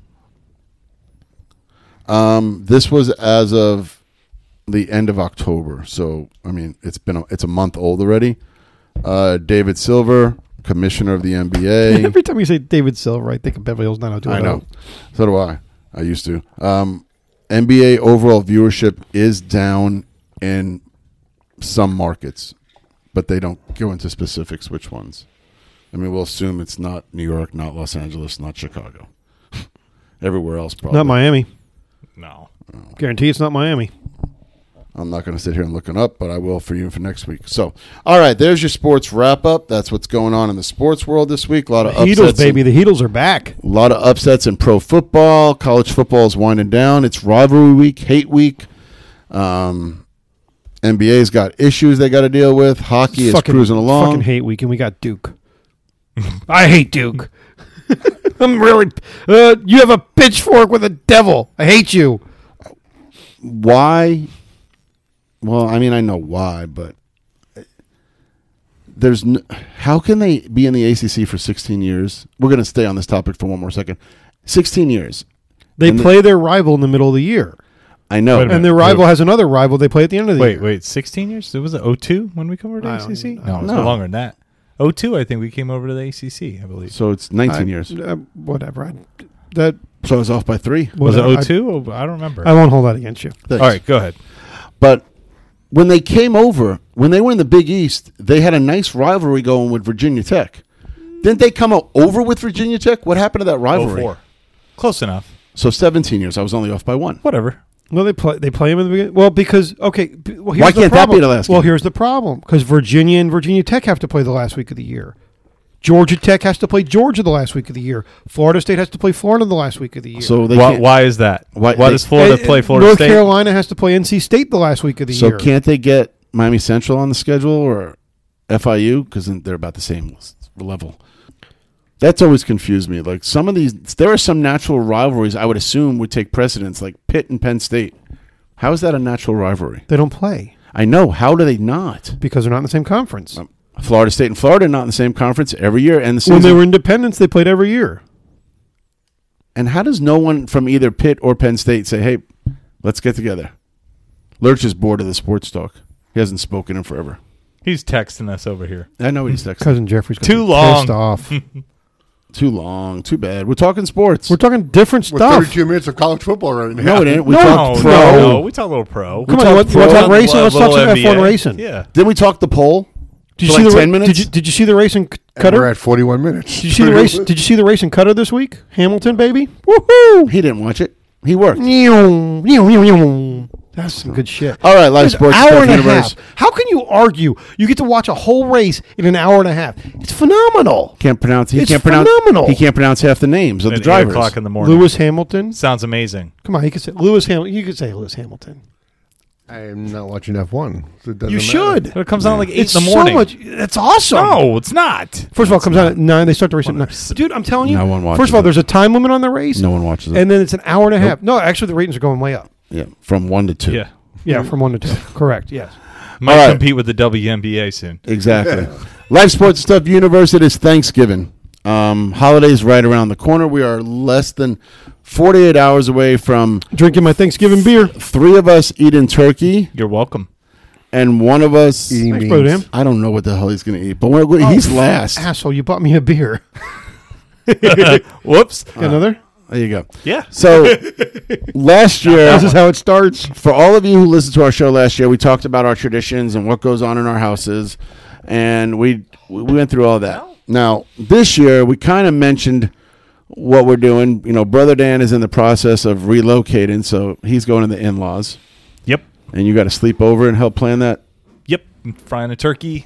This was as of the end of October. So, I mean, it's a month old already. David Silver, commissioner of the NBA. Every time you say David Silver, I think of Beverly Hills 90210. I know. So do I. I used to. NBA overall viewership is down in some markets, but they don't go into specifics which ones. I mean, we'll assume it's not New York, not Los Angeles, not Chicago. Everywhere else, probably. Not Miami. No. Guarantee it's not Miami. I'm not going to sit here and look it up, but I will for you for next week. So, all right, there's your sports wrap-up. That's what's going on in the sports world this week. A lot of Heatles, upsets. baby. The Heatles are back. A lot of upsets in pro football. College football is winding down. It's rivalry week, hate week. NBA's got issues they got to deal with. Hockey is cruising along. Fucking hate week, and we got Duke. I hate Duke. I'm really. You have a pitchfork with a devil. I hate you. Why? Well, I mean, I know why, but there's how can they be in the ACC for 16 years? We're going to stay on this topic for one more second. 16 years. They And play their rival in the middle of the year, I know. Wait a minute. and their rival has another rival they play at the end of the year. Wait, 16 years? It was it 02 when we come over to I the don't- ACC? I No, don't it's know. longer than that. 02, I think we came over to the ACC, I believe. So it's 19 years. Whatever. That So I was off by 3. Was whatever. it 02? I don't remember. I won't hold that against you. Thanks. All right, go ahead. But when they came over, when they were in the Big East, they had a nice rivalry going with Virginia Tech. Didn't they come over with Virginia Tech? What happened to that rivalry? 04. Close enough. So 17 years. I was only off by 1. Whatever. No, they play him in the beginning. Well, because well, here's Why the can't that problem. be the last Well, game? here's the problem because Virginia and Virginia Tech have to play the last week of the year. Georgia Tech has to play Georgia the last week of the year. Florida State has to play Florida the last week of the year. So they Why, can't, why is that? Why- Why they- does Florida And- play Florida North State? Carolina has to play NC State the last week of the so year. can't they get Miami Central on the schedule or FIU because they're about the same level? That's always confused me. Like some of these, there are some natural rivalries I would assume would take precedence, like Pitt and Penn State. How is that a natural rivalry? They don't play I know. How do they not? because they're not in the same conference. Florida State and Florida are not in the same conference every year, and the season. When they were independents, they played every year. And how does no one from either Pitt or Penn State say, "Hey, Let's get together. Lurch is bored of the sports talk. He hasn't spoken in forever. He's texting us over here. I know he's texting. Cousin Jeffrey's Too gonna be long. pissed off. Too long. Too bad. We're talking sports. We're talking different We're stuff. 32 minutes of college football right now. No, we didn't. We No, talked pro. No, we talk a little pro. Come on, talked you want to pro. talk racing? Let's talk Little some NBA. F1 racing. Yeah. Then we talked the poll. Did For you see like the 10 minutes? Did you see the race in And Cutter? we're at 41 minutes. Did you see the race? Did you see the race in Cutter this week? Hamilton, baby. Woohoo! He didn't watch it. He worked. That's some good shit. All right, live It's an sports hour stuff and a universe. half. How can you argue? You get to watch a whole race in an hour and a half. It's phenomenal. Can't pronounce. He It's can't pronounce. phenomenal. He can't pronounce half the names of the At 8 drivers. o'clock in the morning. Lewis Hamilton. Sounds amazing. Come on, you can say Lewis Hamilton. You could say Lewis Hamilton. I am not watching F1. So it doesn't You matter. should. But it comes out like 8 It's in the morning. so much. That's awesome. No, it's not. First of all, it comes out at 9. They start the race at 9. Dude, I'm telling you. No one watches First of all, it. there's a time limit on the race. No one watches it. And then it's an hour and a half. No, actually, the ratings are going way up. Yeah, from 1 to 2. Yeah. Yeah, from 1 to 2. Correct. Yes. Might All right. compete with the WNBA soon. Exactly. Live sports stuff universe. It is Thanksgiving. Holidays right around the corner. We are less than 48 hours away from Drinking my Thanksgiving beer. 3 of us eating turkey You're welcome. and 1 of us. Eating Thanks, beans. Brother Dan. I don't know what the hell he's going to eat, but he's last. Asshole, you bought me a beer. Whoops. Another? There you go. Yeah. So last year, This is how it starts. for all of you who listened to our show last year, we talked about our traditions and what goes on in our houses, and we went through all that. Now, this year, we kind of mentioned what we're doing. You know, Brother Dan is in the process of relocating, so he's going to the in-laws, Yep. and you got to sleep over and help plan that. Yep. I'm frying a turkey.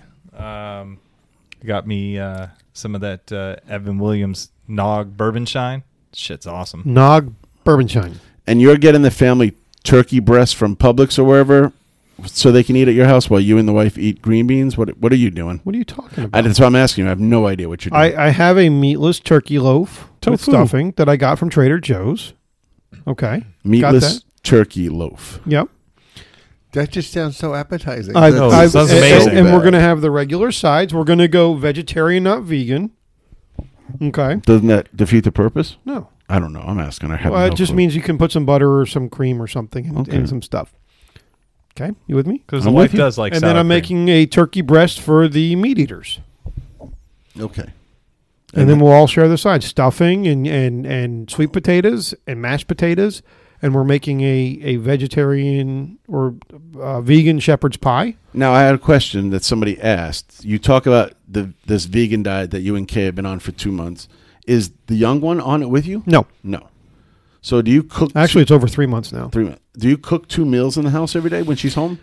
Got me some of that Evan Williams Nog Bourbon Shine. Shit's awesome. Nog Bourbon Shine. And you're getting the family turkey breast from Publix or wherever so they can eat at your house while you and the wife eat green beans? What are you doing? What are you talking about? That's what I'm asking you. I have no idea what you're doing. I have a meatless turkey loaf with Tofu. stuffing that I got from Trader Joe's. Okay. Got Meatless that. turkey loaf. Yep. That just sounds so appetizing. sounds amazing. And we're going to have the regular sides. We're going to go vegetarian, not vegan. Okay. Doesn't that defeat the purpose? No. I don't know. I'm asking. I have Well, no it just clue. means you can put some butter or some cream or something and, Okay. and some stuff. Okay. You with me? Because the I'm wife with you. does like and sour then I'm cream. making a turkey breast for the meat eaters. Okay. And then we'll all share the sides. Stuffing and sweet potatoes and mashed potatoes. And we're making a vegetarian or vegan shepherd's pie. Now, I had a question that somebody asked. You talk about this vegan diet that you and Kay have been on for 2 months. Is the young one on it with you? No. No. So do you cook? Actually, it's over 3 months now. 3 months. Do you cook 2 meals in the house every day when she's home?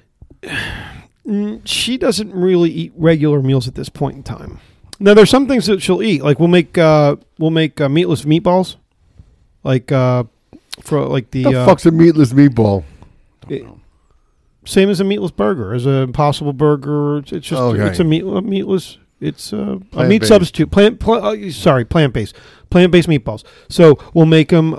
She doesn't really eat regular meals at this point in time. Now, there's some things that she'll eat. Like we'll make meatless meatballs. Like for like the the fuck's a meatless meatball? same as a meatless burger, as a Impossible Burger. It's just Okay. it's a meatless. It's a meat Plant-based. substitute. Plant-based meatballs. So we'll make them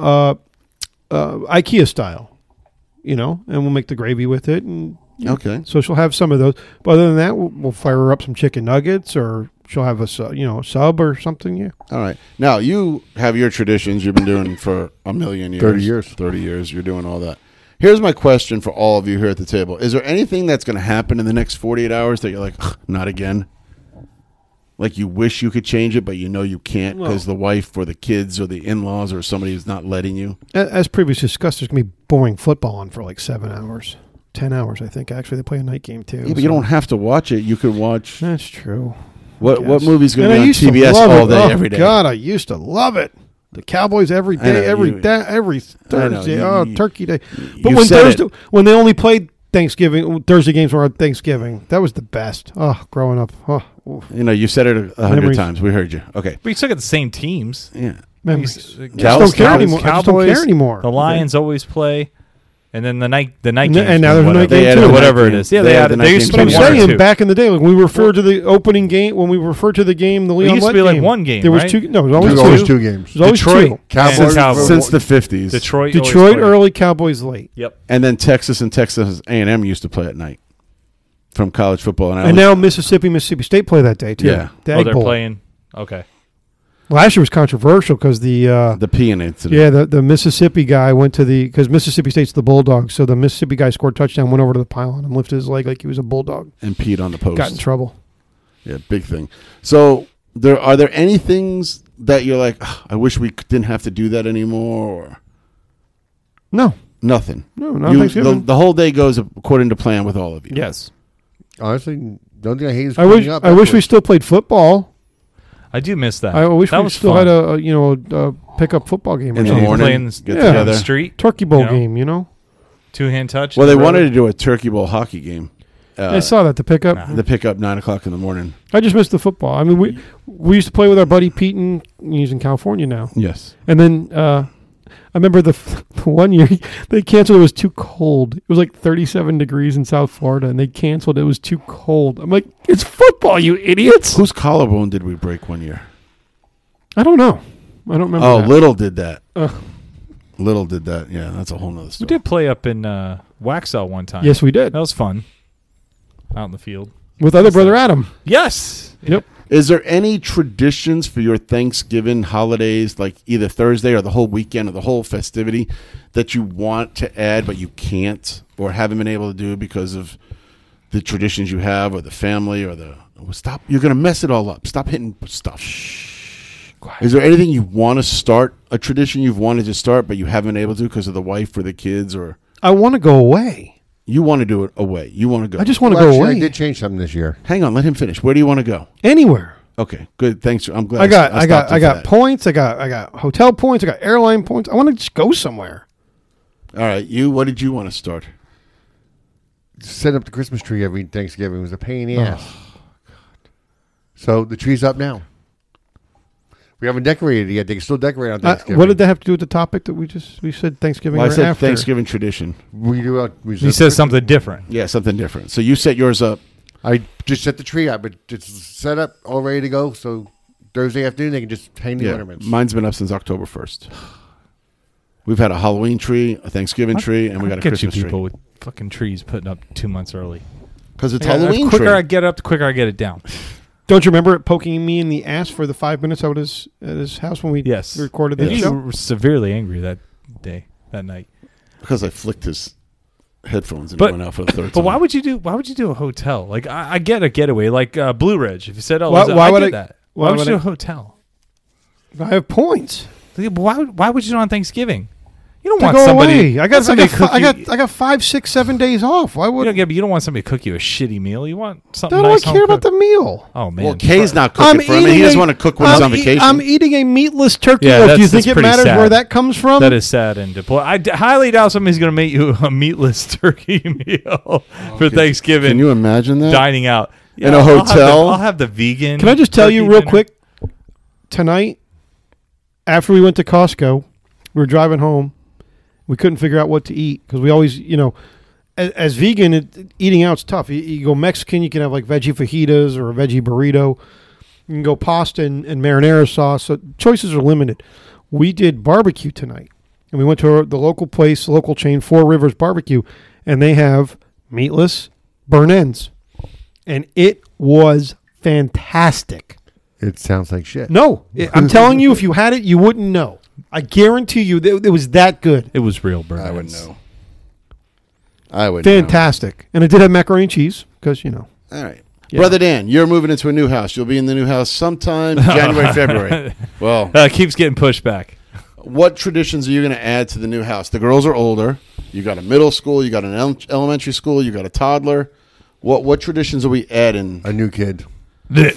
IKEA style, and we'll make the gravy with it. And Okay. so she'll have some of those. But other than that, we'll fire her up some chicken nuggets, or she'll have a sub or something. Yeah. All right. Now, you have your traditions you've been doing for a million years. 30 years. 30 years. You're doing all that. Here's my question for all of you here at the table. Is there anything that's going to happen in the next 48 hours that you're like, "Ugh, not again? Like you wish you could change it, but you know you can't because the wife or the kids or the in-laws or somebody is not letting you? As previously discussed, there's going to be boring football on for like 7 hours. 10 hours, I think. Actually, they play a night game, too. Yeah, but you don't have to watch it. You could watch. That's true. What Yes. movie's going And to I be on used to TBS love all it. day, Oh, every day? God, I used to love it. The Cowboys every I know, day, every you- day, every Thursday. you- Turkey Day. you But when said Thursday, when they only played Thursday games were on Thanksgiving, that was the best. Oh, growing up. Oh, oof. You know, you said it 100 Memories. times. We heard you. Okay. But you still got the same teams. Yeah. Memories. Just I just don't care anymore. I just don't care anymore. The Lions always play, and then the night And games. now there's a night game too. whatever it is. Yeah, They they had had the they night used to game be too. I'm one or saying two. back in the day, like when we refer to the opening game, when we refer to the game, the Leon used to Lett be like game, one game, There was right? two. No, it was There's always always two. two games. There's always Detroit. two. Cowboys Cowboys. Since the 50s. Detroit always Detroit played. early, Cowboys late. Yep. And then Texas and Texas A&M used to play at night from college football. And now Mississippi State play that day too. Yeah. The Oh, Egg they're Bowl. playing. Okay. Last year was controversial because The peeing incident. yeah, the Mississippi guy went to because Mississippi State's the Bulldogs, so the Mississippi guy scored a touchdown, went over to the pylon and lifted his leg like he was a bulldog. And peed on the post. Got in trouble. Yeah, big thing. So are there any things that you're like, "Ugh, I wish we didn't have to do that anymore, or No, nothing? no, not Thanksgiving. The whole day goes according to plan with all of you. Yes. Honestly, the only thing I hate is I wish cleaning up we afterwards. still played football. I do miss that. I wish that we was still fun. had a pickup football game or In the something. morning, Playing get yeah. on the together. street, Turkey bowl You know? game, you know. 2-hand touch. Well, they in the wanted road. to do a Turkey Bowl hockey game. I saw that, the pickup. Nah. The pickup 9:00 in the morning. I just missed the football. I mean, we used to play with our buddy Pete, and he's in California now. Yes. And then I remember the one year they canceled. It was too cold. It was like 37 degrees in South Florida, and they canceled. It was too cold. I'm like, it's football, you idiots. Whose collarbone did we break one year? I don't know. I don't remember. Oh, that. Little did that. Ugh. Little did that. Yeah, that's a whole nother We story. did play up in Waxhaw one time. Yes, we did. That was fun. Out in the field. With other brother Adam. Yes. Yep. Is there any traditions for your Thanksgiving holidays, like either Thursday or the whole weekend or the whole festivity, that you want to add but you can't or haven't been able to do because of the traditions you have or the family or the stop? You're going to mess it all up. Stop hitting stuff. Is there anything you want to start, a tradition you've wanted to start but you haven't been able to because of the wife or the kids, or I want to go away. you want to do it away? You want to go? I just want to Well, go actually, away. I did change something this year. Hang on, let him finish. Where do you want to go? Anywhere. Okay, good. Thanks. I'm glad. I got stopped you for that. points. I got hotel points. I got airline points. I want to just go somewhere. All right, you. What did you want to start? Set up the Christmas tree every Thanksgiving was a pain in the ass. So the tree's up now. We haven't decorated it yet. They can still decorate on Thanksgiving. What did that have to do with the topic that we said Thanksgiving? Well, I or said after? Thanksgiving tradition. He says something different. Yeah, something different. So you set yours up. I just set the tree up, but it's set up, all ready to go. So Thursday afternoon, they can just hang the Yeah, ornaments. mine's been up since October 1st. We've had a Halloween tree, a Thanksgiving tree, and we got a Get you Christmas people tree. with fucking trees putting up 2 months early. Because it's Yeah, Halloween the quicker tree. I get up, the quicker I get it down. Don't you remember it poking me in the ass for the 5 minutes out at his house when we Yes. recorded Yes. the You show? were severely angry that day, that night. Because I flicked his headphones and But- he went out for the third But time. why would you do a hotel? Like I get a getaway, like Blue Ridge. If you said, "Oh, Why- I why would get I- that," why why would would you do I- a hotel? I have points. Like, why would you do it on Thanksgiving? You don't To want go somebody. away. I got somebody cook you. I got 5, 6, 7 days off. Why would You don't want somebody to cook you a shitty meal. You want something I don't nice. care about the meal? Oh man. Well, Kay's not cooking for him. And he doesn't want to cook when he's on vacation. I'm eating a meatless turkey. Yeah, loaf. Do you that's think it pretty matters sad. where that comes from? That is sad and deployed. Highly doubt somebody's going to make you a meatless turkey meal for Thanksgiving. Can you imagine that? dining out In a I'll have hotel? I'll have the vegan. Can I just tell you turkey real dinner. quick? Tonight, after we went to Costco, we were driving home. We couldn't figure out what to eat because we always, as vegan, eating out's tough. You go Mexican, you can have like veggie fajitas or a veggie burrito. You can go pasta and marinara sauce. So choices are limited. We did barbecue tonight, and we went to the local place, local chain, Four Rivers Barbecue, and they have meatless burn ends, and it was fantastic. It sounds like shit. No, I'm telling you, if you had it, you wouldn't know. I guarantee you, it was that good. It was real burn. I would know. I would know. Fantastic. And it did have macaroni and cheese because, All right. Yeah. Brother Dan, you're moving into a new house. You'll be in the new house sometime January, February. Well, Keeps getting pushed back. what traditions are you going to add to the new house? The girls are older. You got a middle school. You got an elementary school. You got a toddler. What traditions are we adding? A new kid. he's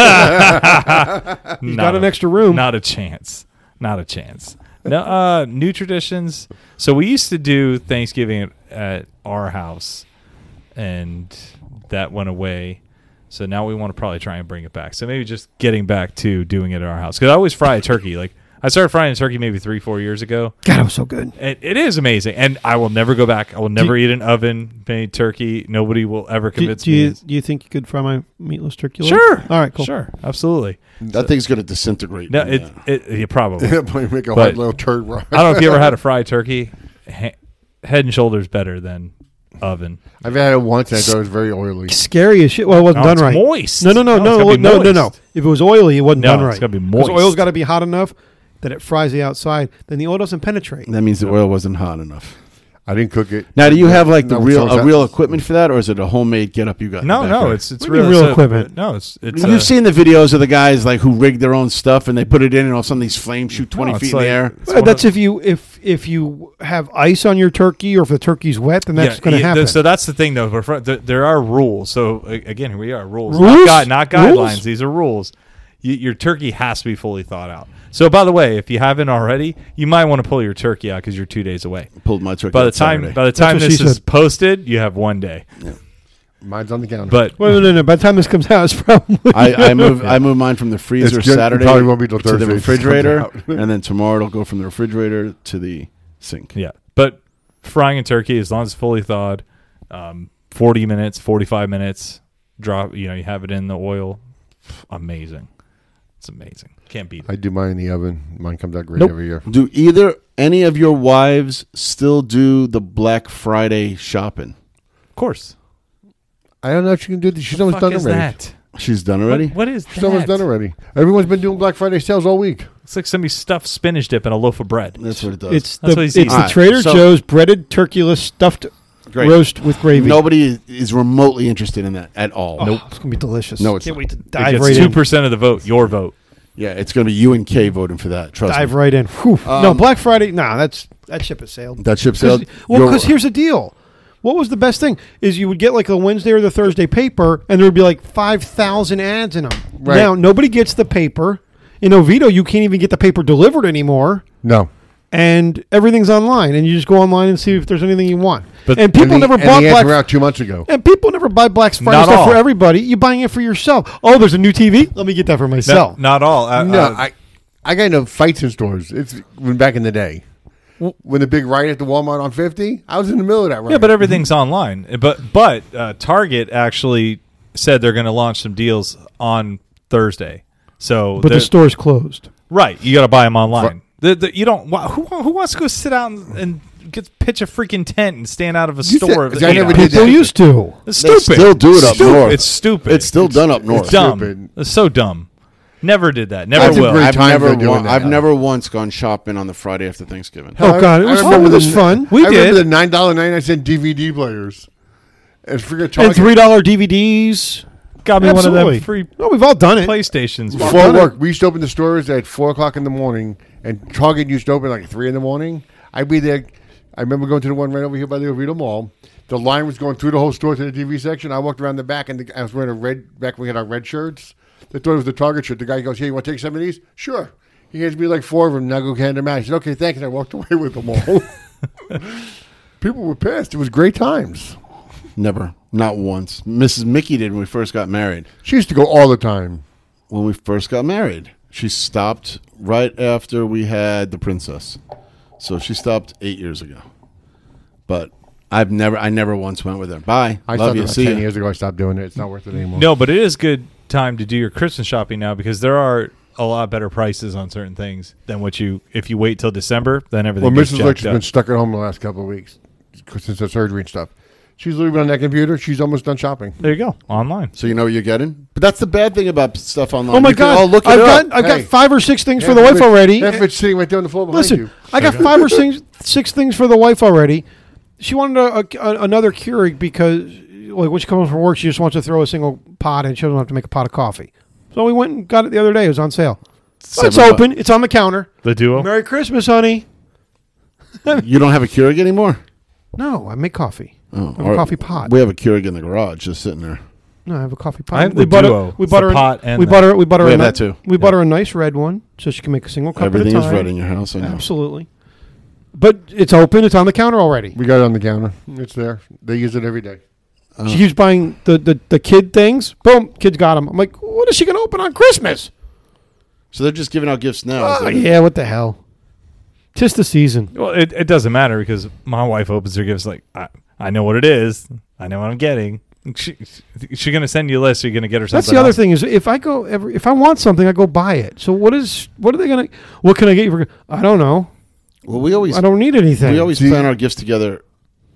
got an extra room. Not a chance. Not a chance. No, new traditions. So we used to do Thanksgiving at our house, and that went away. So now we want to probably try and bring it back. So maybe just getting back to doing it at our house. Because I always fry a turkey. Like I started frying a turkey maybe 3-4 years ago. God, it was so good. It is amazing, and I will never go back. I will never eat an oven-made turkey. Nobody will ever convince me. Do you think you could fry my meatless turkey? Sure. All right, cool. Sure, absolutely. That thing's going to disintegrate. No, in it probably. Make a But- hard little turd rock. I don't know if you ever had a fried turkey. Head and Shoulders better than oven. I've had it once and I thought it was very oily. Scary as shit. Well, it wasn't No, done it's right. moist. No. No, it's gotta be moist. If it was oily, it wasn't No, done right. it's gotta be Because moist. oil's got to be hot enough that it fries the outside. Then the oil doesn't penetrate. That means the oil wasn't hot enough. I didn't cook it. Now, do you have like No, a real equipment for that, or is it a homemade get up you got? in the No, backyard? it's What do you mean real real equipment? No, it's You've seen the videos of the guys like who rig their own stuff and they put it in, and all of a sudden these flames shoot 20 No, feet it's in the like- air. it's Well, one that's of- if you have ice on your turkey, or if the turkey's wet, then that's going to happen. So that's the thing, though. There are rules. So again, here we are. Rules, Rules? not Rules? guidelines. These are rules. Your turkey has to be fully thawed out. So, by the way, if you haven't already, you might want to pull your turkey out because you're 2 days away. Pulled my turkey By the out time Saturday. what this she is said. posted, you have 1 day. Mine's on the counter. But Well, no. By the time this comes out, it's probably I moved mine from the freezer It's good. It Saturday probably won't be till to Thursday. the It just comes refrigerator, out. and then tomorrow it'll go from the refrigerator to the sink. yeah, but frying a turkey, as long as it's fully thawed, 40 minutes, 45 minutes. Drop. You have it in the oil. Amazing. It's amazing. Can't beat it. I do mine in the oven. Mine comes out great Nope. every year. Do any of your wives still do the Black Friday shopping? Of course. I don't know if she can do this. She's almost Fuck done is already. that? She's done already. What is She's almost that? done already. Everyone's been doing Black Friday sales all week. It's like somebody stuffed spinach dip in a loaf of bread. That's what it does. it's That's the what he's eating. it's the Trader So- Joe's breaded turkeyless stuffed Great. roast with gravy. Nobody is remotely interested in that at all. Oh, it's gonna be delicious. No, it's Can't not. wait to It dive gets right in. 2% of the vote. Your vote. Yeah, it's going to be you and Kay voting for that. Trust Dive me. right in. Whew. No, Black Friday. Nah, that ship has sailed. That ship sailed. Well, Your- because here's the deal. What was the best thing is you would get like a Wednesday or the Thursday paper, and there would be like 5,000 ads in them. Right. Now nobody gets the paper. In Oviedo, you can't even get the paper delivered anymore, No. and everything's online. And you just go online and see if there's anything you want. But- and people never bought the ads Black. were out 2 months ago. And people never buy Black Friday Not stuff all. for everybody. You're buying it for yourself. Oh, there's a new TV. Let me get that for myself. Not all. No, I got into fights in stores. It's when back in the day. When the big riot at the Walmart on 50, I was in the middle of that riot. yeah, but everything's online. But Target actually said they're going to launch some deals on Thursday. So But the they're- store's closed. right, you got to buy them online. You don't. Who wants to go sit out and pitch a freaking tent and stand out of a You store? said- I never did People that. used to. It's They stupid. still do it up Stupid. north. It's stupid. It's still done up north. It's dumb. stupid. It's so dumb. Never did that. Never That's a will. great I've time never, for doing that. I've never once gone shopping on the Friday after Thanksgiving. Oh God, it was I fun. remember It was the- fun. We I remember did. the $9.99 DVD players. And forget And Target. $3 DVDs. Got me Absolutely. one of them free No, we've all done it. PlayStations. Before work, we used to open the stores at 4 o'clock in the morning, and Target used to open like 3 in the morning. I'd be there. I remember going to the one right over here by the Oviedo Mall. The line was going through the whole store to the TV section. I walked around the back, and I was wearing a red, back when we had our red shirts. They thought it was the Target shirt. The guy goes, "Hey, you want to take some of these?" Sure. He hands me like 4 of them. Now go hand them out. He said, "Okay, thanks." And I walked away with them all. People were pissed. It was great times. Never. Not once. Mrs. Mickey did when we first got married. She used to go all the time. When we first got married, she stopped right after we had the princess. So she stopped 8 years ago. But I never once went with her. Bye. I Love stopped you. about See 10 you. years ago. I stopped doing it. It's not worth it anymore. No, but it is good time to do your Christmas shopping now because there are a lot better prices on certain things than if you wait till December, then everything Well, gets Mrs. jacked Lick has up. been stuck at home the last couple of weeks since the surgery and stuff. She's literally been on that computer. She's almost done shopping. There you go, online. So you know what you're getting? But that's the bad thing about stuff online. Oh my You can God! all look it I've up. got Hey. 5 or 6 things for the wife already. Half of it's sitting right there on the floor behind Listen, you. I got 5 or 6 things for the wife already. She wanted another Keurig because, like, when she comes home from work, she just wants to throw a single pot and she doesn't have to make a pot of coffee. So we went and got it the other day. It was on sale. So it's $7. open. It's on the counter. The Duo. Merry Christmas, honey. You don't have a Keurig anymore? No, I make coffee. Oh, I have a coffee pot. We have a Keurig in the garage just sitting there. No, I have a coffee pot. I have we the bought Duo. her. We It's bought the her. pot and we the- bought her. We bought her. We a have ni- that too. We bought her a nice red one so she can make a single cup Everything at a is time. red in your house. I know. Absolutely. But it's open. It's on the counter already. We got it on the counter. It's there. They use it every day. She keeps buying the kid things. Boom, kids got them. I'm like, what is she going to open on Christmas? So they're just giving out gifts now. Oh, yeah, what the hell? Tis the season. Well, it doesn't matter because my wife opens her gifts like I know what it is. I know what I'm getting. She's gonna send you a list. So you're gonna get her something. That's the other else. thing is if I want something, I go buy it. So what are they going to? What can I get you for? I don't know. Well, we always I don't need anything. plan our gifts together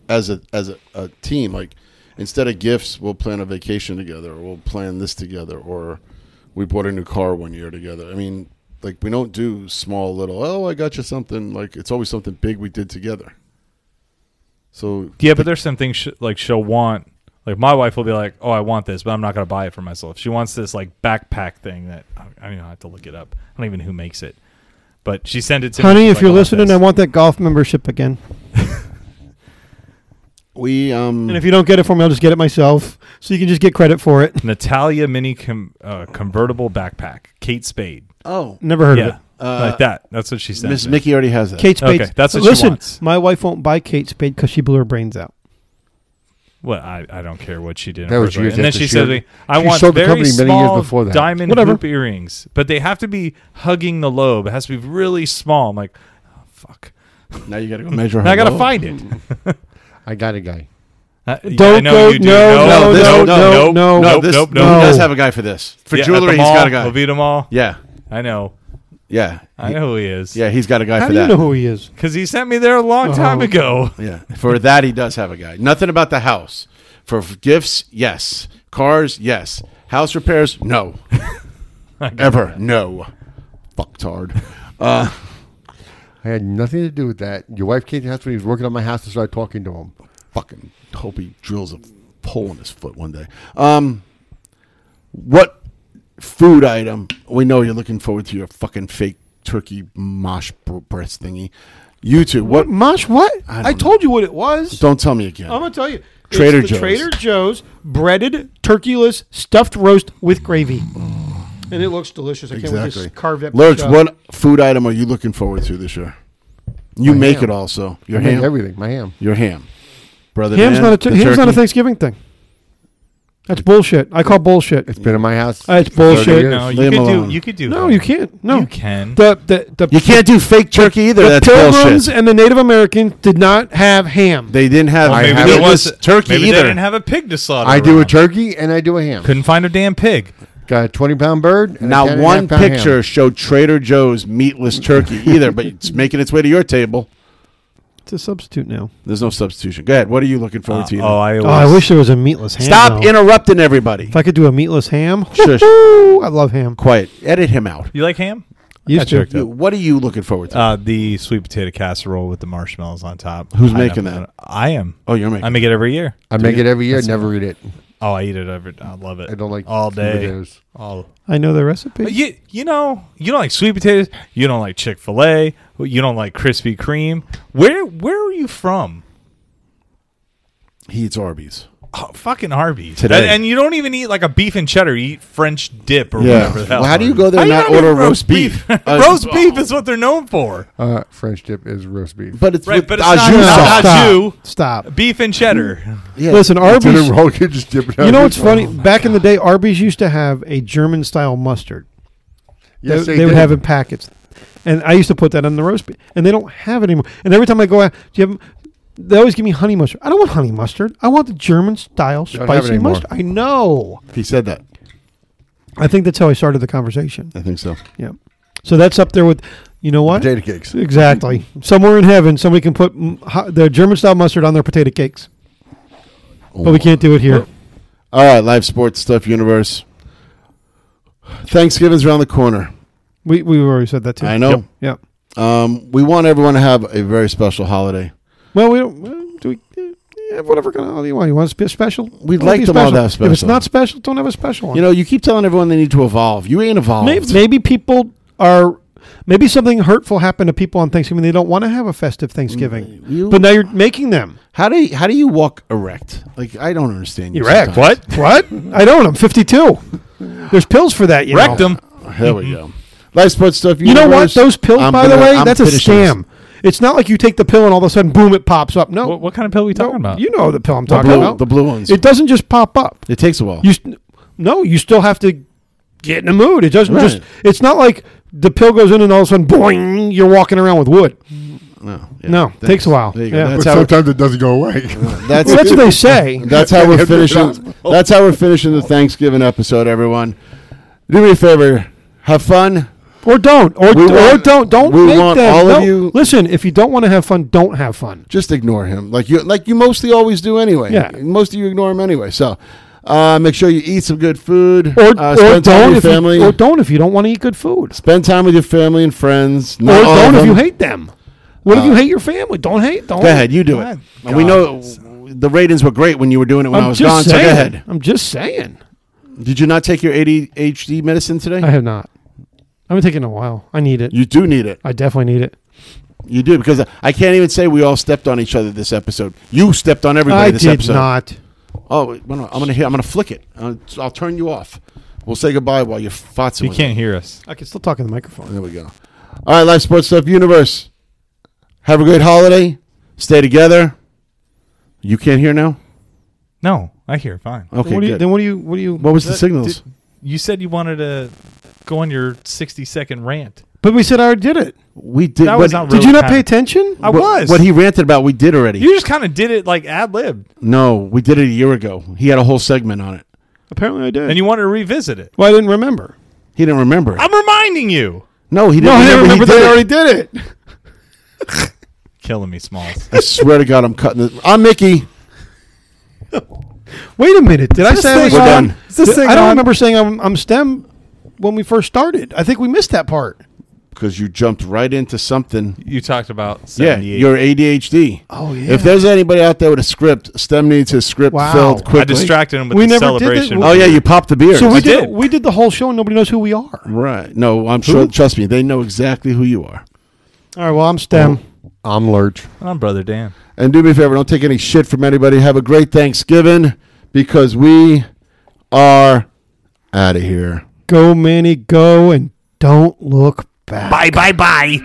as a team. Like instead of gifts, we'll plan a vacation together, or we'll plan this together, or we bought a new car one year together. I mean, like we don't do small little. Oh, I got you something. Like it's always something big we did together. So Yeah, but there's some things like she'll want. Like my wife will be like, "Oh, I want this, but I'm not going to buy it for myself." She wants this like backpack thing that I don't know. I have to look it up. I don't even know who makes it, but she sent it to me. Honey, She's if like, you're "I want listening, this." I want that golf membership again. we And if you don't get it for me, I'll just get it myself. So you can just get credit for it. Natalia mini convertible backpack, Kate Spade. Never heard of Yeah, it. like that. That's what she said. Miss Mickey already has that. Kate Spade. Okay, that's what she Listen, wants. my wife won't buy Kate Spade because she blew her brains out. Well, I don't care what she did. in That her was first life. years And then after she she said, had- to me, "I she want sold the very company many years small before that. diamond Whatever. hoop earrings, but they have to be hugging the lobe. It has to be really small." I'm like, oh, "Fuck." Now you got to go measure her. Now I got to low. find it. I got a guy. Don't go. No, No, this- no, no, no, No, no. this, nope, he nope. does have a guy for this. For Yeah, at jewelry, the he's mall, got a guy. Levita Mall. Yeah, I know. yeah, I know who he is. yeah. He's got a guy How for do you that. know who he is? Because he sent me there a long time Oh. ago. Yeah, for that he does have a guy. Nothing about the house. For gifts, yes. Cars, yes. House repairs, no. Ever, no. Fucktard. I had nothing to do with that. Your wife came to the house when he was working on my house and started talking to him. Fucking hope he drills a hole in his foot one day. What food item? We know you're looking forward to your fucking fake turkey mosh breast thingy. You two, what? Mosh, what? I don't I know. told you what it was. Don't tell me again. I'm going to tell you. Trader It's the Joe's. Trader Joe's breaded, turkeyless, stuffed roast with gravy. And it looks delicious. I can't wait Exactly. to carve that Lurch, bitch up. what food item are you looking forward to this year? You My make ham. it also. Your I make ham. everything. My ham. Your ham. Brother Ham's Dan, not the ham's not a turkey? Thanksgiving thing. That's bullshit. I call bullshit. It's been in my house. It's for 30 bullshit. years. No, Leave him alone. you could do. No, ham. you can't. No, You can. The You can't do fake turkey either. The That's Pilgrims bullshit. and the Native Americans did not have ham. They didn't have I maybe have there it. was turkey maybe either. they didn't have a pig to slaughter. I do a around. turkey and I do a ham. Couldn't find a damn pig. Got a 20-pound bird. And a Not 10.5 one pound picture ham. showed Trader Joe's meatless turkey either, but it's making its way to your table. It's a substitute now. There's no substitution. Go ahead. What are you looking forward to? eating? I wish there was a meatless ham. Stop though. interrupting everybody. If I could do a meatless ham, Shush. woo-hoo, I love ham. Quiet. Edit him out. You like ham? Used to. What are you looking forward to? The sweet potato casserole with the marshmallows on top. Who's making that? I am. Oh, you're making. I make it every year. I make it every year. Never eat it. Oh, I eat it every. I love it. I don't like all sweet day. potatoes. All. I know the recipe. But you don't like sweet potatoes. You don't like Chick-fil-A. You don't like Krispy Kreme. Where are you from? He eats Arby's. Oh, fucking Arby's. Today. And you don't even eat like a beef and cheddar. You eat French dip or Yeah. whatever the hell. Well, how do you go there How and you not not order eat roast beef? Roast beef is what they're known for. French dip is roast beef. But it's Right, with but it's au not- jus no, sauce. au jus. Stop. Beef and cheddar. Yeah. Listen, It's in Arby's. a roll, you just dip it out. You know what's funny? Back in the day, Arby's used to have a German style mustard. Yes, they would did. have in packets, and I used to put that on the roast beef, and they don't have it anymore. And every time I go out, do you have? They always give me honey mustard. I don't want honey mustard. I want the German style don't have it spicy anymore. mustard. I know. He said that. I think that's how I started the conversation. I think so. Yeah. So that's up there with, you know what? Potato cakes. Exactly. Somewhere in heaven, somebody can put the German style mustard on their potato cakes, but we can't do it here. All right, live sports stuff universe. Thanksgiving's around the corner. We already said that too. I know. Yep. We want everyone to have a very special holiday. Well, we don't. Do we? Yeah, whatever kind of holiday you want. You want to be special? We'd Well, like be them all to have If it's special. not special, don't have a special one. You know, you keep telling everyone they need to evolve. You ain't evolved. maybe people are. Maybe something hurtful happened to people on Thanksgiving. They don't want to have a festive Thanksgiving, but now you're making them. How do you walk erect? Like I don't understand you. Erect? sometimes. What? I don't. I'm 52. There's pills for that. You Wrecked know. them. Here we go. Live sports stuff. You know what? universe. Those pills, I'm by the gonna- way, I'm that's a finishing this. scam. It's not like you take the pill and all of a sudden, boom, it pops up. No. What kind of pill are we talking about? You know the pill I'm The talking blue, about. the blue ones. It doesn't just pop up. It takes a while. You still have to get in the mood. It doesn't Right. just. It's not like the pill goes in and all of a sudden, boing, you're walking around with wood. No, yeah, No, thanks. takes a while. There you go. Yeah. That's But how. sometimes it doesn't go away. That's Well, that's what they say. That's how we're Get to the finishing. hospital. That's how we're finishing the Thanksgiving episode. Everyone, do me a favor. Have fun. Or don't. Or don't. Don't we make want them. all of No, you- Listen, if you don't want to have fun, don't have fun. Just ignore him, like you mostly always do anyway. Yeah. Most of you ignore him anyway. So make sure you eat some good food. Or spend time don't with your family. or don't if you don't want to eat good food. Spend time with your family and friends. Or Not all don't of if you them. hate them. What if you hate your family? Don't hate. Don't. Go ahead, you do Go it. ahead. And we know the ratings were great when you were doing it when I was just gone. So saying. go ahead. I'm just saying. Did you not take your ADHD medicine today? I have not. I've been taking it a while. I need it. You do need it. I definitely need it. You do, because I can't even say we all stepped on each other this episode. You stepped on everybody I this did episode. not. Oh, I'm gonna flick it. I'll turn you off. We'll say goodbye while you're fotzing. You with can't it. hear us. I can still talk in the microphone. There we go. All right, Life Sports Stuff Universe. Have a great holiday. Stay together. You can't hear now? No, I hear fine. Okay, What do you? good. Then what do you? What do you? What was the signals? You said you wanted to go on your 60-second rant. But we said I already did it. We did. That was not Did really you not kind pay of- attention? I was. What he ranted about, we did already. You just kind of did it like ad lib, No, we did it a year ago. He had a whole segment on it. Apparently I did. and you wanted to revisit it. Well, I didn't remember. He didn't remember it. I'm reminding you. No, he No, didn't I didn't remember He that I did already it. did it. Killing me, Smalls. I swear to God, I'm cutting it. I'm Mickey. Wait a minute. Did I say I was We're on? done. Is this thing I don't on? remember saying I'm STEM when we first started. I think we missed that part. Because you jumped right into something. You talked about Yeah, 78. you're ADHD. Oh, yeah. If there's anybody out there with a script, STEM needs his script Wow. filled I quickly. I distracted him with We the never did celebration. it. Oh yeah, you popped the beer. So I we did. did. We did the whole show, and nobody knows who we are. Right. No, I'm sure. Trust me, they know exactly who you are. All right. Well, I'm STEM. I'm Lurch. I'm Brother Dan. And do me a favor, don't take any shit from anybody. Have a great Thanksgiving, because we are out of here. Go, Manny, go, and don't look back. Bye, bye, bye.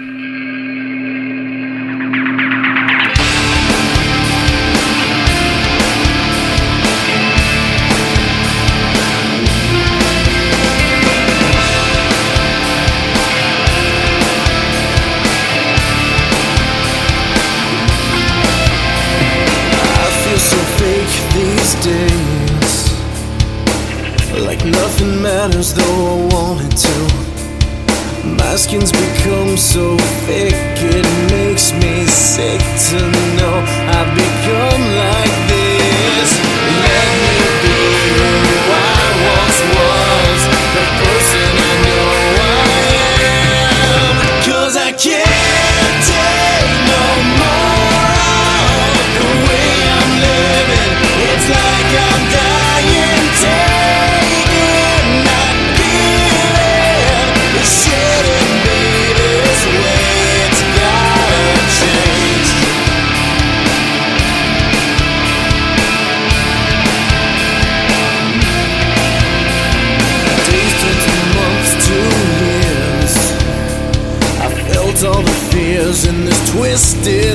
I feel so fake these days, like nothing matters though I wanted to. My skin's become so thick, it makes me sick to know I've become like this. Let me be who I once was, the person I know I am. 'Cause I can't take no more the way I'm living. It's like I'm dying, taking, not giving. It shouldn't be this way. It's gotta change. Days turn to months, 2 years. I felt all the fears in this twisted